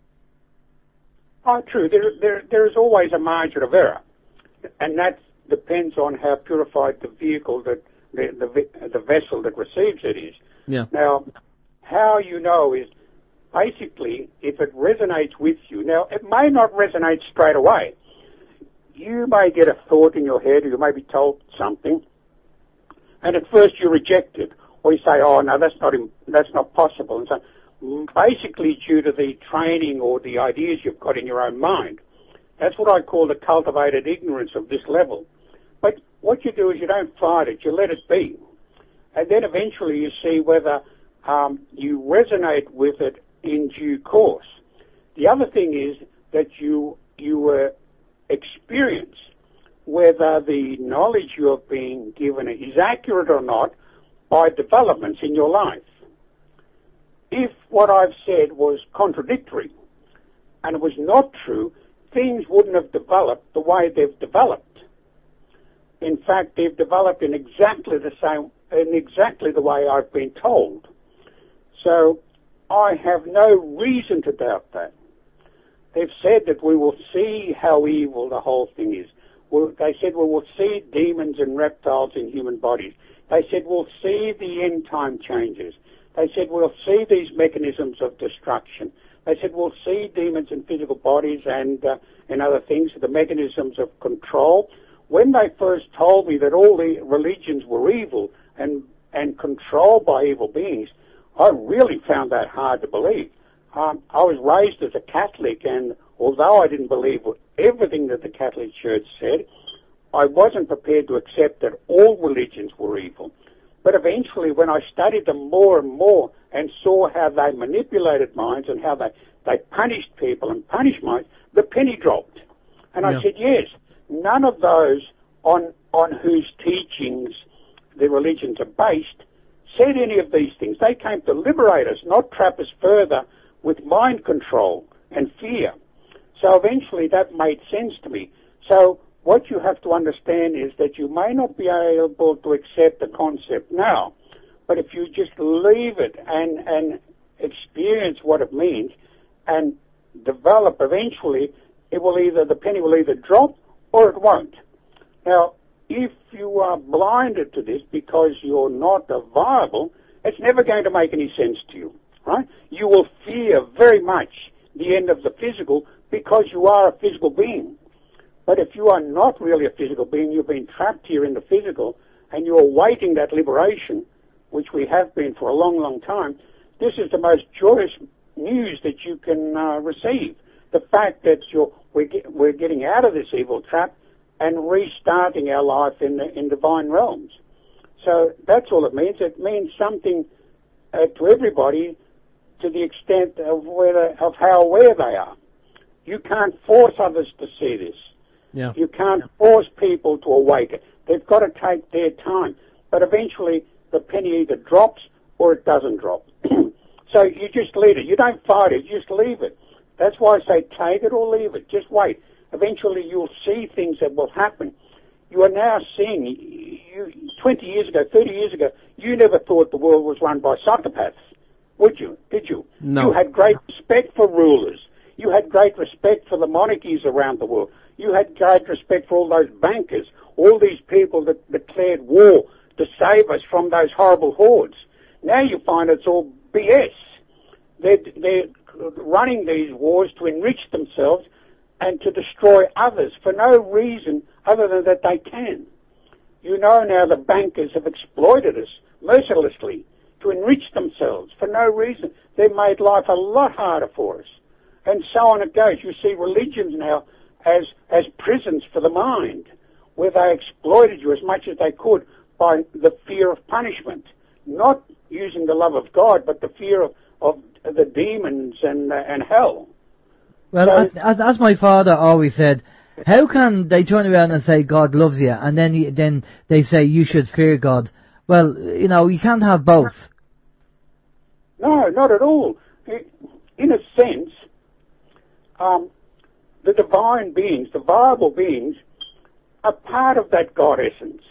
Oh, true. There, there, there is always a margin of error, and that depends on how purified the vehicle that the, the, the vessel that receives it is. Yeah. Now, how you know is basically if it resonates with you. Now, it may not resonate straight away. You may get a thought in your head, or you may be told something, and at first you reject it, or you say, "Oh no, that's not that's not possible." And so, basically, due to the training or the ideas you've got in your own mind, that's what I call the cultivated ignorance of this level. But what you do is you don't fight it; you let it be, and then eventually you see whether Um, you resonate with it in due course. The other thing is that you you uh, experience whether the knowledge you have been given is accurate or not by developments in your life. If what I've said was contradictory and it was not true, things wouldn't have developed the way they've developed. In fact, they've developed in exactly the same, in exactly the way I've been told. So I have no reason to doubt that. They've said that we will see how evil the whole thing is. Well, they said we will see demons and reptiles in human bodies. They said we'll see the end time changes. They said we'll see these mechanisms of destruction. They said we'll see demons in physical bodies and uh, and other things, the mechanisms of control. When they first told me that all the religions were evil and and controlled by evil beings, I really found that hard to believe. Um, I was raised as a Catholic, and although I didn't believe everything that the Catholic Church said, I wasn't prepared to accept that all religions were evil. But eventually, when I studied them more and more and saw how they manipulated minds and how they, they punished people and punished minds, the penny dropped. And yeah. I said, yes, none of those on on whose teachings the religions are based said any of these things. They came to liberate us, not trap us further with mind control and fear. So eventually that made sense to me. So what you have to understand is that you may not be able to accept the concept now, but if you just leave it and, and experience what it means and develop, eventually it will either, the penny will either drop or it won't. Now, if you are blinded to this because you're not viable, it's never going to make any sense to you, right? You will fear very much the end of the physical because you are a physical being. But if you are not really a physical being, you've been trapped here in the physical, and you're awaiting that liberation, which we have been for a long, long time, this is the most joyous news that you can uh, receive. The fact that you're, we're, get, we're getting out of this evil trap and restarting our life in the, in divine realms. So that's all it means. It means something uh, to everybody to the extent of whether of how aware they are. You can't force others to see this. Yeah. You can't force people to awaken. They've got to take their time. But eventually the penny either drops or it doesn't drop. So you just leave it. You don't fight it. You just leave it. That's why I say take it or leave it. Just wait. Eventually you'll see things that will happen. You are now seeing, you, twenty years ago, thirty years ago, you never thought the world was run by psychopaths, would you? Did you? No. You had great respect for rulers. You had great respect for the monarchies around the world. You had great respect for all those bankers, all these people that declared war to save us from those horrible hordes. Now you find it's all B S. They're, they're running these wars to enrich themselves and to destroy others for no reason other than that they can. You know now the bankers have exploited us mercilessly to enrich themselves for no reason. They've made life a lot harder for us. And so on it goes. You see religions now as, as prisons for the mind, where they exploited you as much as they could by the fear of punishment, not using the love of God, but the fear of, of the demons and, uh, and hell. Well, So- as, as my father always said, how can they turn around and say God loves you, and then you, then they say you should fear God? Well, you know, you can't have both. No, not at all. In a sense, um, the divine beings, the viable beings, are part of that God essence.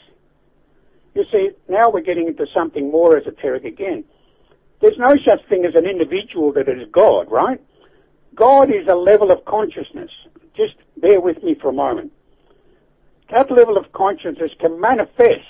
You see, now we're getting into something more esoteric again. There's no such thing as an individual that is God, right? God is a level of consciousness. Just bear with me for a moment. That level of consciousness can manifest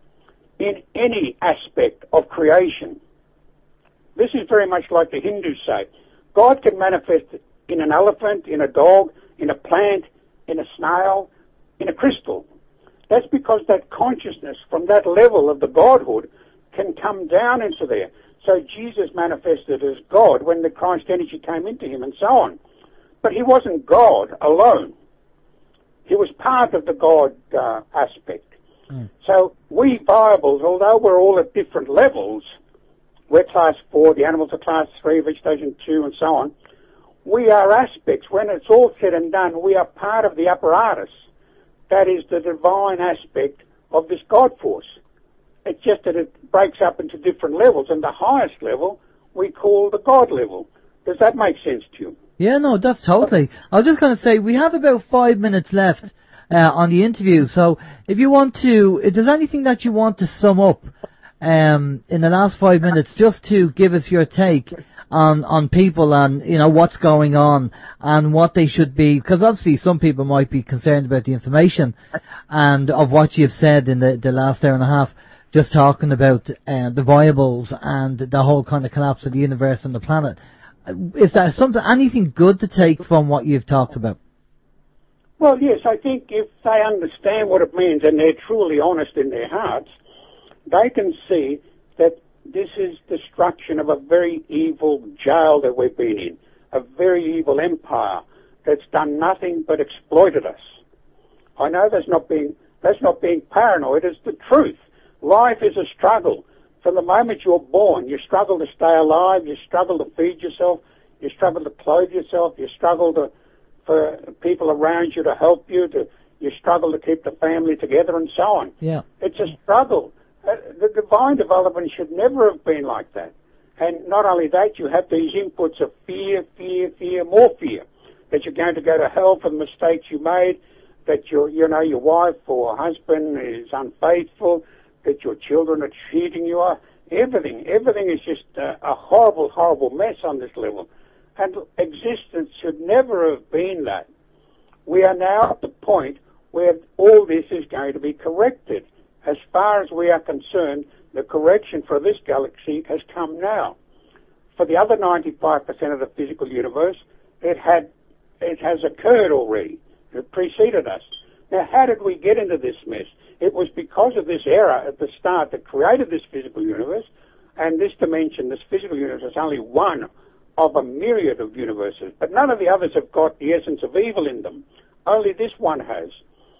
in any aspect of creation. This is very much like the Hindus say. God can manifest in an elephant, in a dog, in a plant, in a snail, in a crystal. That's because that consciousness from that level of the Godhood can come down into there. So Jesus manifested as God when the Christ energy came into him and so on. But he wasn't God alone. He was part of the God uh, aspect. Mm. So we viables, although we're all at different levels, we're class four, the animals are class three, vegetation two, and so on, we are aspects. When it's all said and done, we are part of the apparatus. That is the divine aspect of this God force. It's just that it breaks up into different levels, and the highest level we call the God level. Does that make sense to you? Yeah, no, that's totally. I was just going to say, we have about five minutes left uh, on the interview, so if you want to, if there's anything that you want to sum up um, in the last five minutes, just to give us your take on on people and, you know, what's going on and what they should be, because obviously some people might be concerned about the information and of what you've said in the, the last hour and a half, just talking about uh, the viables and the whole kind of collapse of the universe and the planet. Is there something, anything good to take from what you've talked about? Well, yes, I think if they understand what it means and they're truly honest in their hearts, they can see that this is destruction of a very evil jail that we've been in, a very evil empire that's done nothing but exploited us. I know that's not being, that's not being paranoid, it's the truth. Life is a struggle. From the moment you're born, you struggle to stay alive, you struggle to feed yourself, you struggle to clothe yourself, you struggle to, for people around you to help you, to, you struggle to keep the family together and so on. Yeah. It's a struggle. Uh, the divine development should never have been like that. And not only that, you have these inputs of fear, fear, fear, more fear, that you're going to go to hell for the mistakes you made, that your, you know, your wife or husband is unfaithful, that your children are cheating you. Everything, everything is just a, a horrible, horrible mess on this level. And existence should never have been that. We are now at the point where all this is going to be corrected. As far as we are concerned, the correction for this galaxy has come now. For the other ninety-five percent of the physical universe, it had, it has occurred already. It preceded us. Now, how did we get into this mess? It was because of this error at the start that created this physical universe, and this dimension, this physical universe, is only one of a myriad of universes, but none of the others have got the essence of evil in them. Only this one has.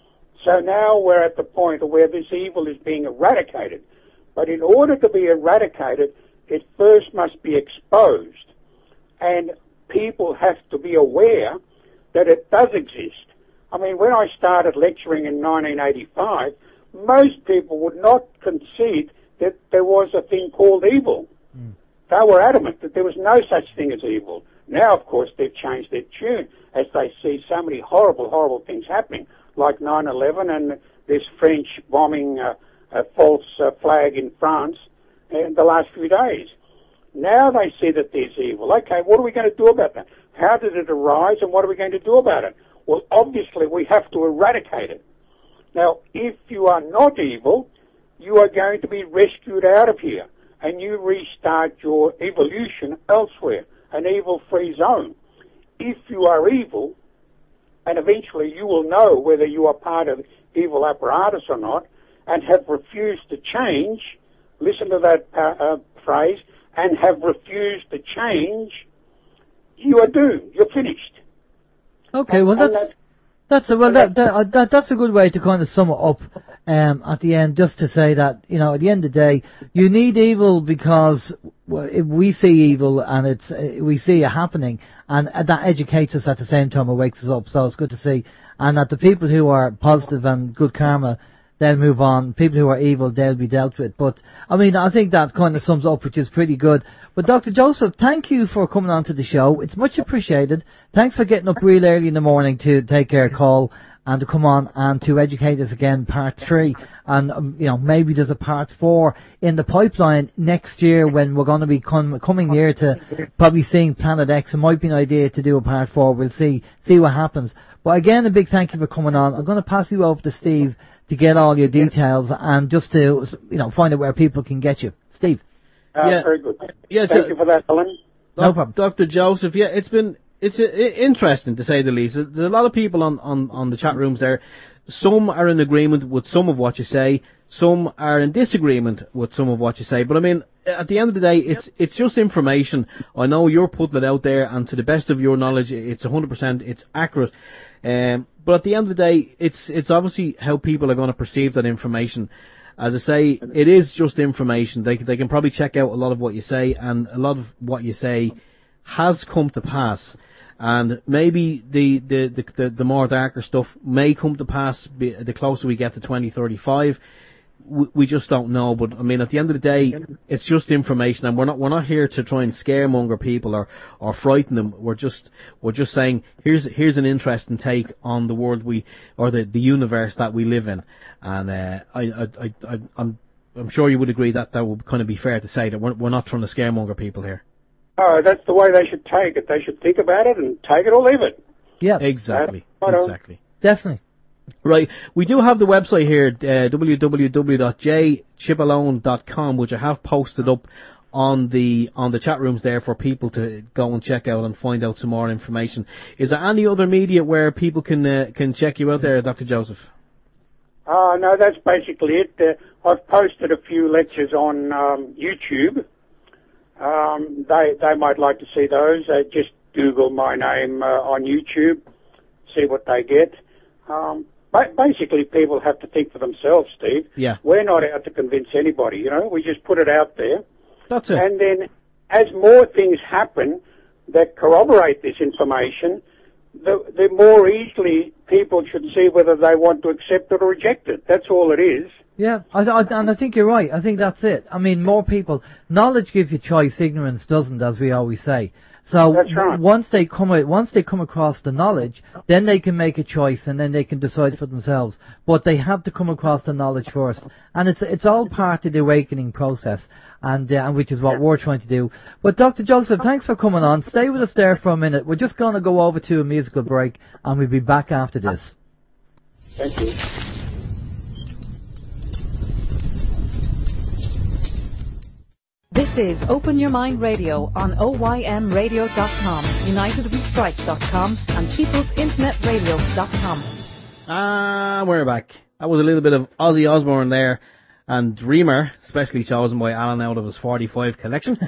So now we're at the point where this evil is being eradicated. But in order to be eradicated, it first must be exposed. And people have to be aware that it does exist. I mean, when I started lecturing in nineteen eighty-five, most people would not concede that there was a thing called evil. Mm. They were adamant that there was no such thing as evil. Now, of course, they've changed their tune as they see so many horrible, horrible things happening, like nine eleven and this French bombing uh, a false uh, flag in France in the last few days. Now they see that there's evil. Okay, what are we going to do about that? How did it arise and what are we going to do about it? Well, obviously, we have to eradicate it. Now, if you are not evil, you are going to be rescued out of here, and you restart your evolution elsewhere, an evil-free zone. If you are evil, and eventually you will know whether you are part of evil apparatus or not, and have refused to change, listen to that uh, uh, phrase, and have refused to change, you are doomed. You're finished. Okay, well that's that's, that's a, well that, that that that's a good way to kind of sum it up um, at the end, just to say that, you know, at the end of the day, you need evil because well, if we see evil and it's uh, we see it happening, and uh, that educates us at the same time, it wakes us up. So it's good to see, and that the people who are positive and good karma, they'll move on. People who are evil, they'll be dealt with. But, I mean, I think that kind of sums up, which is pretty good. But Doctor Joseph, thank you for coming on to the show. It's much appreciated. Thanks for getting up real early in the morning to take our call and to come on and to educate us again, part three. And, um, you know, maybe there's a part four in the pipeline next year when we're going to be com- coming near to probably seeing Planet X. It might be an idea to do a part four. We'll see, see what happens. But again, a big thank you for coming on. I'm going to pass you over to Steve to get all your details and just to, you know, find out where people can get you. Steve. Uh, Yeah. Very good. Yeah, Thank so- you for that, Alan. No problem. Doctor Joseph, yeah, it's been it's uh, interesting to say the least. There's a lot of people on, on, on the chat rooms there. Some are in agreement with some of what you say. Some are in disagreement with some of what you say. But I mean, at the end of the day, it's it's just information. I know you're putting it out there, and to the best of your knowledge, it's one hundred percent it's accurate. Um, but at the end of the day, it's it's obviously how people are going to perceive that information. As I say, it is just information. They they can probably check out a lot of what you say, and a lot of what you say has come to pass. And maybe the the the, the, the more darker stuff may come to pass be, the closer we get to twenty thirty-five. We, we just don't know. But I mean, at the end of the day, it's just information, and we're not we're not here to try and scaremonger people or, or frighten them. We're just we're just saying here's here's an interesting take on the world we or the, the universe that we live in. And uh, I, I I I I'm I'm sure you would agree that that would kind of be fair to say that we're we're not trying to scaremonger people here. Oh, that's the way they should take it. They should think about it and take it or leave it. Yeah, Exactly. Uh, right on. Exactly. definitely. Right, we do have the website here, uh, w w w dot j chibalone dot com, which I have posted up on the on the chat rooms there for people to go and check out and find out some more information. Is there any other media where people can uh, can check you out there, Doctor Joseph? Uh, no, that's basically it. Uh, I've posted a few lectures on um, YouTube. Um, they they might like to see those. Uh, just Google my name uh, on YouTube, see what they get. Um, ba- basically, people have to think for themselves, Steve. Yeah. We're not out to convince anybody, you know. We just put it out there. That's it. And then as more things happen that corroborate this information, the, the more easily people should see whether they want to accept it or reject it. That's all it is. Yeah, I, I, and I think you're right. I think that's it. I mean, more people. Knowledge gives you choice. Ignorance doesn't, as we always say. So That's right. once they come out, once they come across the knowledge, then they can make a choice and then they can decide for themselves. But they have to come across the knowledge first, and it's it's all part of the awakening process, and uh, which is what we're trying to do. But Doctor Joseph, thanks for coming on. Stay with us there for a minute. We're just going to go over to a musical break, and we'll be back after this. Thank you. This is Open Your Mind Radio on O Y M radio dot com, united we strike dot com, and peoples internet radio dot com. Ah, we're back. That was a little bit of Ozzy Osbourne there, and Dreamer, specially chosen by Alan out of his forty-five collection.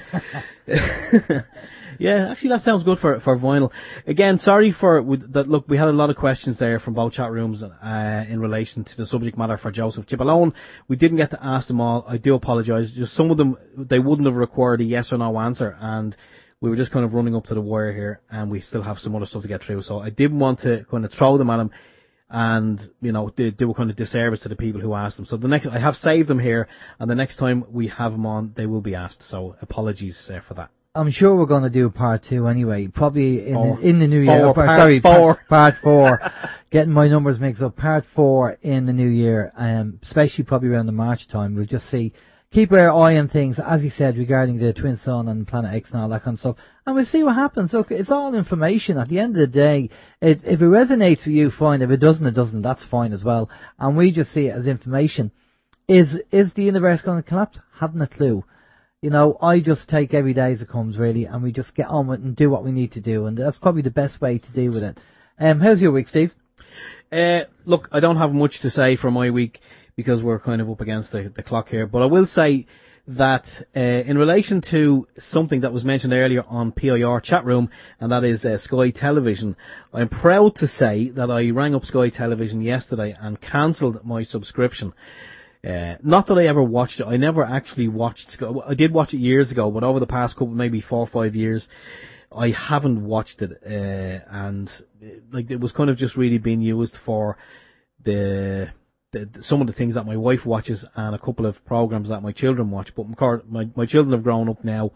Yeah, actually that sounds good for for vinyl. Again, sorry for with, that. Look, we had a lot of questions there from both chat rooms uh, in relation to the subject matter for Joseph Chibalone. We didn't get to ask them all. I do apologise. Just some of them, they wouldn't have required a yes or no answer, and we were just kind of running up to the wire here, and we still have some other stuff to get through. So I didn't want to kind of throw them at him and, you know, do, do a kind of disservice to the people who asked them. So the next, I have saved them here, and the next time we have them on, they will be asked. So apologies uh, for that. I'm sure we're going to do part two anyway, probably in Four. the, in the new year. Four, Oh, par- part sorry, four. Part, part four. Getting my numbers mixed up. Part four in the new year, um, especially probably around the March time. We'll just see, keep our eye on things, as he said, regarding the Twin Sun and Planet X and all that kind of stuff, and we'll see what happens. Look, it's all information. At the end of the day, it, if it resonates with you, fine. If it doesn't, it doesn't. That's fine as well. And we just see it as information. Is is the universe going to collapse? Haven't a clue. You know, I just take every day as it comes, really, and we just get on with it and do what we need to do, and that's probably the best way to deal with it. Um, how's your week, Steve? Uh, look, I don't have much to say for my week because we're kind of up against the, the clock here, but I will say that uh, in relation to something that was mentioned earlier on P I R chat room, and that is uh, Sky Television, I'm proud to say that I rang up Sky Television yesterday and cancelled my subscription. Uh, not that I ever watched it. I never actually watched Sky. I did watch it years ago, but over the past couple, maybe four or five years, I haven't watched it. Uh, and uh, like it was kind of just really being used for the the, some of the things that my wife watches and a couple of programs that my children watch. But my my children have grown up now,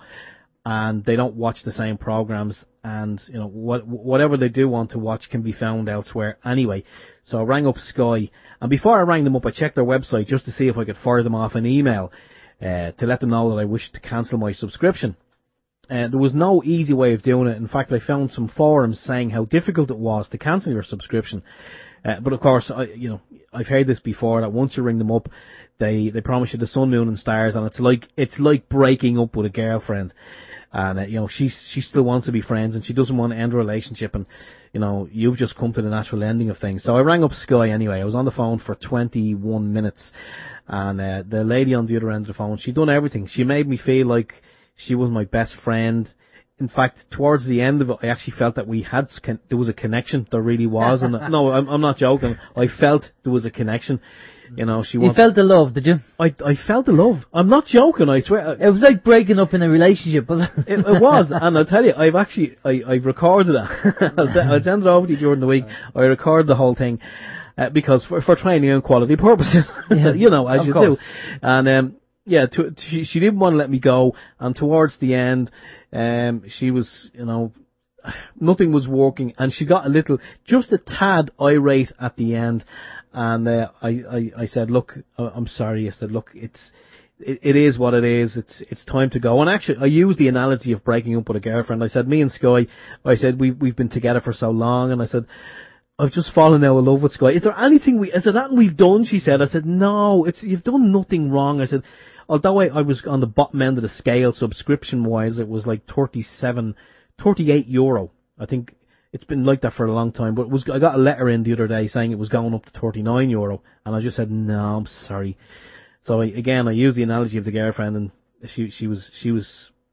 and they don't watch the same programs. And you know, what whatever they do want to watch can be found elsewhere anyway. So I rang up Sky, and before I rang them up, I checked their website just to see if I could fire them off an email uh, to let them know that I wished to cancel my subscription. Uh, there was no easy way of doing it. In fact, I found some forums saying how difficult it was to cancel your subscription. Uh, but of course, I, you know, I've heard this before, that once you ring them up, they, they promise you the sun, moon and stars, and it's like, it's like breaking up with a girlfriend. And, uh, you know, she, she still wants to be friends, and she doesn't want to end a relationship, and, you know, you've just come to the natural ending of things. So I rang up Sky anyway. I was on the phone for twenty-one minutes, and, uh, the lady on the other end of the phone, she'd done everything. She made me feel like she was my best friend. In fact, towards the end of it, I actually felt that we had, there was a connection. There really was. And no, I'm, I'm not joking. I felt there was a connection. You know, she You wanted, felt the love, did you? I, I felt the love. I'm not joking, I swear. It was like breaking up in a relationship, wasn't it? It, it was, and I'll tell you, I've actually, I, I've recorded that. I'll, send, I'll send it over to you during the week. I recorded the whole thing, uh, because for, for training and quality purposes, Yeah, you know, as of you course. do. And, um, yeah, to, to, she, she didn't want to let me go, and towards the end, um, she was, you know, nothing was working, and she got a little, just a tad irate at the end, and uh, I, I, I said, look, I'm sorry. I said, look, it's, it, it is what it is. It's, it's time to go. And actually, I used the analogy of breaking up with a girlfriend. I said, me and Sky, I said, we, we've been together for so long, and I said, I've just fallen out of love with Sky. Is there anything we, is there anything we've done? She said. I said, no, it's, you've done nothing wrong. I said, although I, I was on the bottom end of the scale, subscription-wise, it was like thirty-seven, thirty-eight euro. I think it's been like that for a long time, but it was, I got a letter in the other day saying it was going up to thirty-nine euro, and I just said, no, I'm sorry. So I, again, I used the analogy of the girlfriend, and she, she was, she was,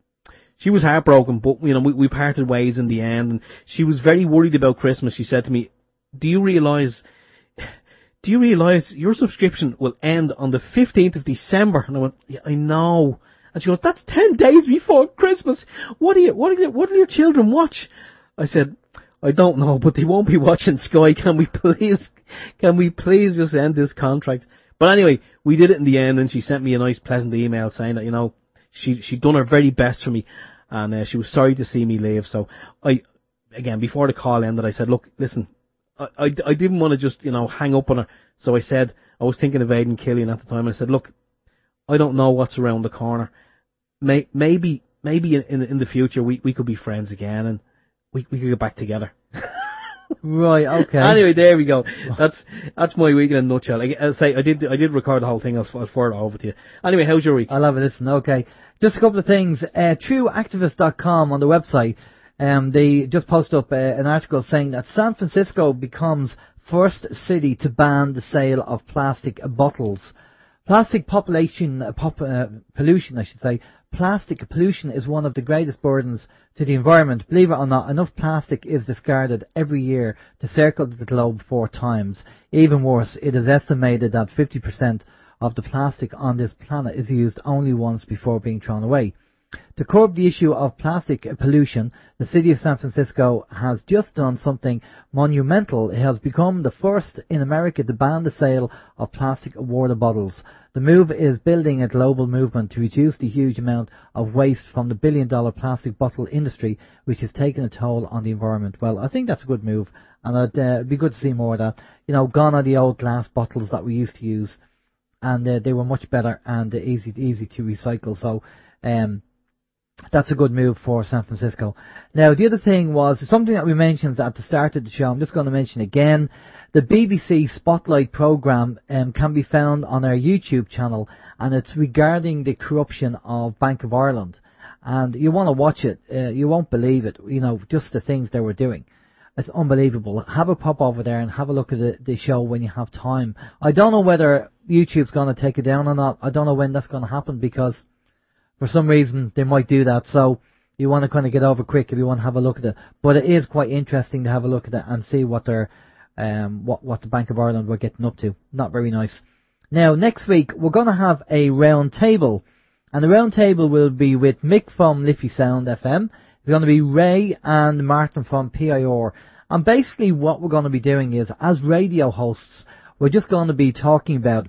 she was heartbroken, but, you know, we, we parted ways in the end, and she was very worried about Christmas. She said to me, do you realise, do you realise your subscription will end on the fifteenth of December? And I went, yeah, I know. And she goes, that's ten days before Christmas. What do you, what do you, what do your children watch? I said, I don't know, but they won't be watching Sky. Can we please, can we please just end this contract? But anyway, we did it in the end, and she sent me a nice, pleasant email saying that, you know, she, she'd done her very best for me, and uh, she was sorry to see me leave. So I, again, before the call ended, I said, look, listen, I, I, I didn't want to just, you know, hang up on her. So I said, I was thinking of Aidan Killian at the time, and I said, look, I don't know what's around the corner. May, maybe, maybe in, in, in the future we, we could be friends again, and we, we could get back together. Right, okay. Anyway, there we go. That's, that's my week in a nutshell. I, I say, I did, I did record the whole thing. I'll, I'll forward it over to you. Anyway, how's your week? I'll have a listen, okay. Just a couple of things. Uh, true activist dot com on the website, um, they just posted up uh, an article saying that San Francisco becomes first city to ban the sale of plastic bottles. Plastic population, uh, pop, uh, pollution, I should say. Plastic pollution is one of the greatest burdens to the environment. Believe it or not, enough plastic is discarded every year to circle the globe four times. Even worse, it is estimated that fifty percent of the plastic on this planet is used only once before being thrown away. To curb the issue of plastic pollution, the city of San Francisco has just done something monumental. It has become the first in America to ban the sale of plastic water bottles. The move is building a global movement to reduce the huge amount of waste from the billion-dollar plastic bottle industry, which has taken a toll on the environment. Well, I think that's a good move, and it'd uh, be good to see more of that. You know, gone are the old glass bottles that we used to use, and uh, they were much better and uh, easy easy to recycle. So, um, that's a good move for San Francisco. Now, the other thing was something that we mentioned at the start of the show. I'm just going to mention again. The B B C Spotlight programme um, can be found on our YouTube channel, and it's regarding the corruption of Bank of Ireland. And you want to watch it. Uh, you won't believe it. You know, just the things they were doing. It's unbelievable. Have a pop over there and have a look at the, the show when you have time. I don't know whether YouTube's going to take it down or not. I don't know when that's going to happen, because for some reason they might do that. So you want to kind of get over quick if you want to have a look at it. But it is quite interesting to have a look at it and see what they're, um, what, what the Bank of Ireland were getting up to. Not very nice. Now, next week we're going to have a round table. And the round table will be with Mick from Liffey Sound F M. It's going to be Ray and Martin from P I R. And basically what we're going to be doing is, as radio hosts, we're just going to be talking about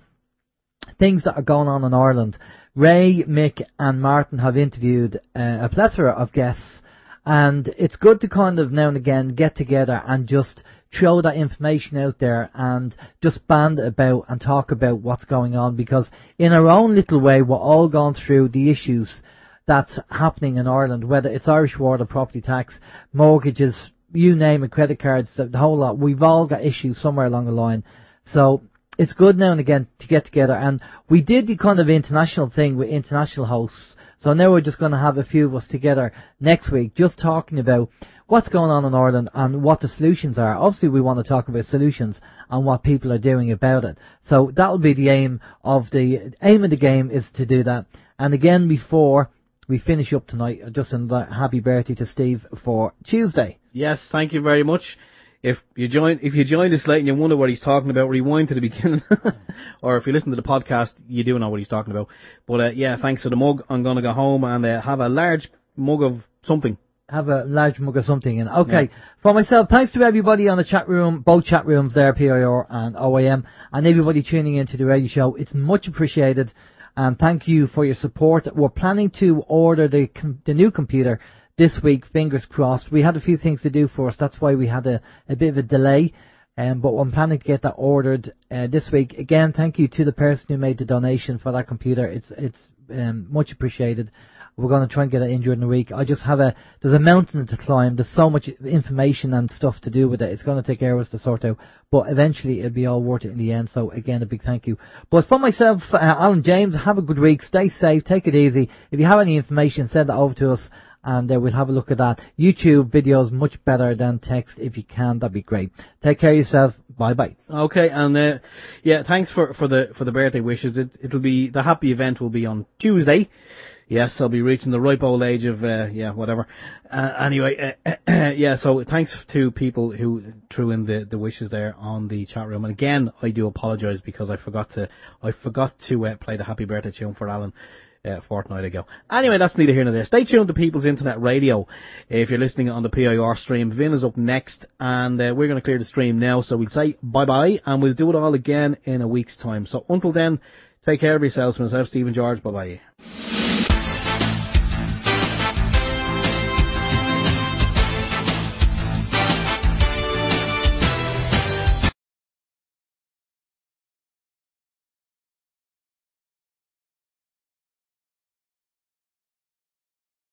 things that are going on in Ireland. Ray, Mick and Martin have interviewed uh, a plethora of guests, and it's good to kind of now and again get together and just throw that information out there and just band about and talk about what's going on, because in our own little way we're all going through the issues that's happening in Ireland, whether it's Irish water, property tax, mortgages, you name it, credit cards, the, the whole lot. We've all got issues somewhere along the line. So it's good now and again to get together, and we did the kind of international thing with international hosts. So now we're just going to have a few of us together next week just talking about what's going on in Ireland and what the solutions are. Obviously we want to talk about solutions and what people are doing about it. So that will be the aim of the aim of the game, is to do that. And again, before we finish up tonight, just a happy birthday to Steve for Tuesday. Yes, thank you very much. If you join, if you joined us late and you wonder what he's talking about, rewind to the beginning. Or if you listen to the podcast, you do know what he's talking about. But uh, yeah, thanks for the mug. I'm going to go home and uh, have a large mug of something. Have a large mug of something. And okay, yeah. For myself, thanks to everybody on the chat room, both chat rooms there, P I R and O I M, and everybody tuning into the radio show. It's much appreciated. And thank you for your support. We're planning to order the com- the new computer this week, fingers crossed. We had a few things to do for us, that's why we had a, a bit of a delay, um, but I'm planning to get that ordered uh, this week. Again, thank you to the person who made the donation for that computer. It's it's um, much appreciated. We're going to try and get it in during the week. I just have a, there's a mountain to climb. There's so much information and stuff to do with it. It's going to take hours to sort out, but eventually it'll be all worth it in the end. So again, a big thank you. But for myself, uh, Alan James, have a good week. Stay safe. Take it easy. If you have any information, send it over to us, and uh, we'll have a look at that. YouTube videos much better than text. If you can, that'd be great. Take care of yourself. Bye bye. Okay, and uh, yeah, thanks for for the for the birthday wishes. It it'll be, the happy event will be on Tuesday. Yes, I'll be reaching the ripe old age of, uh, yeah, whatever. Uh, anyway, uh, yeah, so thanks to people who threw in the, the wishes there on the chat room. And again, I do apologise because I forgot to, I forgot to uh, play the happy birthday tune for Alan uh, a fortnight ago. Anyway, that's neither here nor there. Stay tuned to People's Internet Radio. If you're listening on the P I R stream, Vin is up next, and uh, we're going to clear the stream now. So we'll say bye-bye, and we'll do it all again in a week's time. So until then, take care of yourselves. Myself, Stephen George, bye-bye.